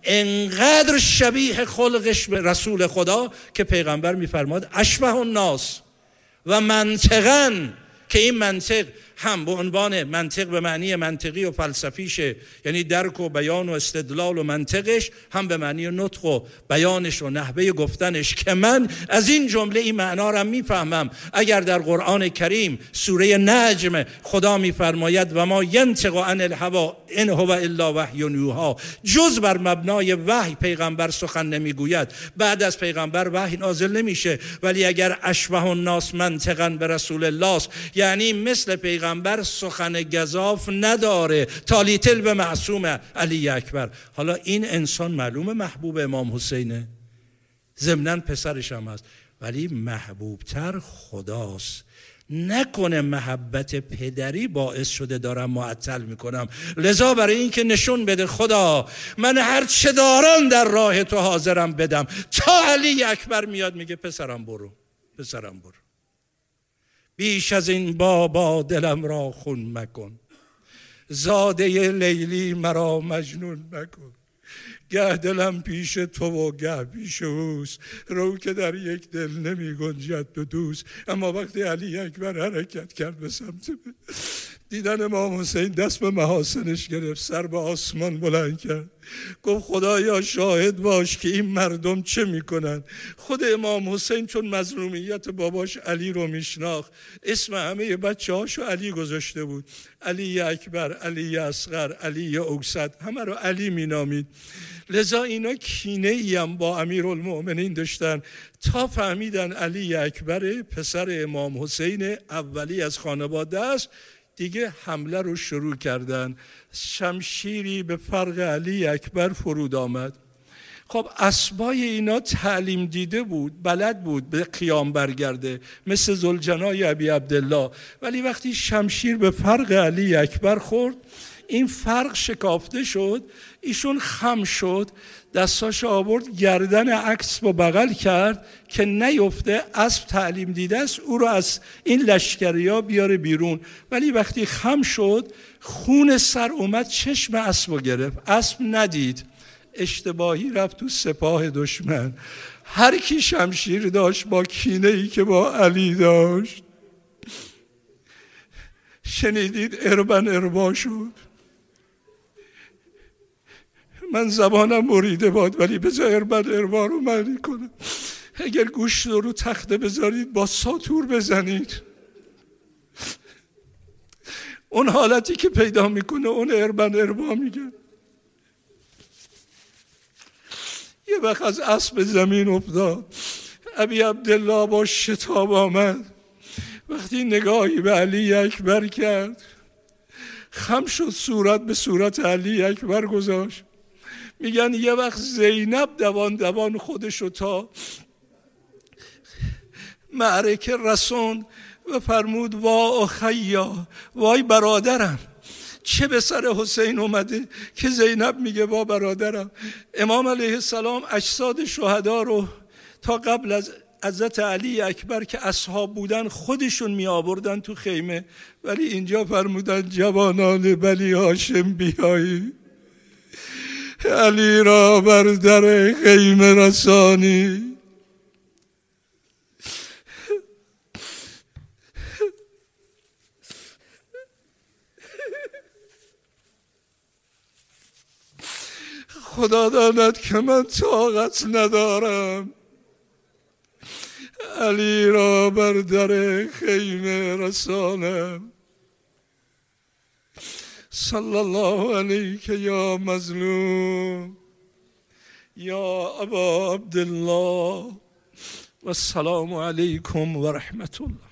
انقدر شبیه خلقش به رسول خدا که پیغمبر میفرماد اشبه الناس و منطقاً، که این منطق هم به عنوان منطق به معنی منطقی و فلسفیشه، یعنی درک و بیان و استدلال و منطقش، هم به معنی نطق و بیانش و نحوه گفتنش، که من از این جمله این معنا را میفهمم. اگر در قرآن کریم سوره نجم خدا میفرماید و ما ینطق عن الهوی ان هو الا وحی یوحی، جز بر مبنای وحی پیغمبر سخن نمیگوید، بعد از پیغمبر وحی نازل نمیشه. ولی اگر اشبه الناس منطقا به رسول الله، یعنی مثل پیغمبر سخن گزاف نداره، تالیتل به معصوم علی اکبر. حالا این انسان معلومه محبوب امام حسینه، ضمناً پسرش هم هست، ولی محبوبتر خداست. نکنه محبت پدری باعث شده دارم معطل میکنم. لذا برای این که نشون بده خدا من هر چه دارم در راه تو حاضرم بدم، تا علی اکبر میاد میگه پسرم برو، پسرم برو، بیش از این بابا دلم را خون مکن، زاده لیلی مرا مجنون مکن، گه دلم پیش تو و گه پیش اوست، رو که در یک دل نمی گنجد دو دوست. اما وقتی علی اکبر حرکت کرد به سمت دیدن امام حسین، دست به محاسنش گرفت، سر به آسمان بلند کرد، گفت خدایا شاهد باش که این مردم چه میکنن. خود امام حسین چون مظلومیت باباش علی رو میشناخت، اسم همه بچه هاشو علی گذاشته بود، علی اکبر، علی اصغر، علی اوسط، همه رو علی مینامید. لذا اینا کینه ای هم با امیرالمؤمنین داشتن، تا فهمیدن علی اکبر پسر امام حسین اولی از خانواده است، دیگه حمله رو شروع کردن. شمشیری به فرق علی اکبر فرود آمد. خب اسبای اینا تعلیم دیده بود، بلد بود به قیام برگرده، مثل ذوالجناح ابی عبدالله، ولی وقتی شمشیر به فرق علی اکبر خورد، این فرق شکافته شد، ایشون خم شد، دستاش آورد گردن عکس با بغل کرد که نیفته، اسب تعلیم دیده است او رو از این لشکریا بیاره بیرون. ولی وقتی خم شد خون سر اومد، چشم اسب رو گرفت، اسب ندید، اشتباهی رفت تو سپاه دشمن. هر کی شمشیر داشت با کینه ای که با علی داشت، شنیدید اربن اربا شد. من زبانم بریده باد، ولی بذار اربن اربا رو معنی کنم. اگر گوشت رو تخته بذارید با ساتور بزنید، اون حالتی که پیدا میکنه اون اربن اربا میگه. یه وقت از اسب زمین افتاد، ابی عبدالله با شتاب آمد، وقتی نگاهی به علی اکبر کرد، خم شد، صورت به صورت علی اکبر گذاشت. میگن یه وقت زینب دوان خودشو تا معرکه رسوند و فرمود وا اخیا، وای برادرم، چه به سر حسین اومده که زینب میگه وا برادرم. امام علیه السلام اجساد شهدا رو تا قبل از حضرت علی اکبر که اصحاب بودن خودشون می آوردن تو خیمه، ولی اینجا فرمودن جوانان بنی هاشم بیایی، علی را بر در خیمه رسانی. خدا داند که من طاقت ندارم علی را بر در خیمه رسانم. صلی الله علیک یا مظلوم یا ابا عبدالله و السلام علیکم و رحمت الله.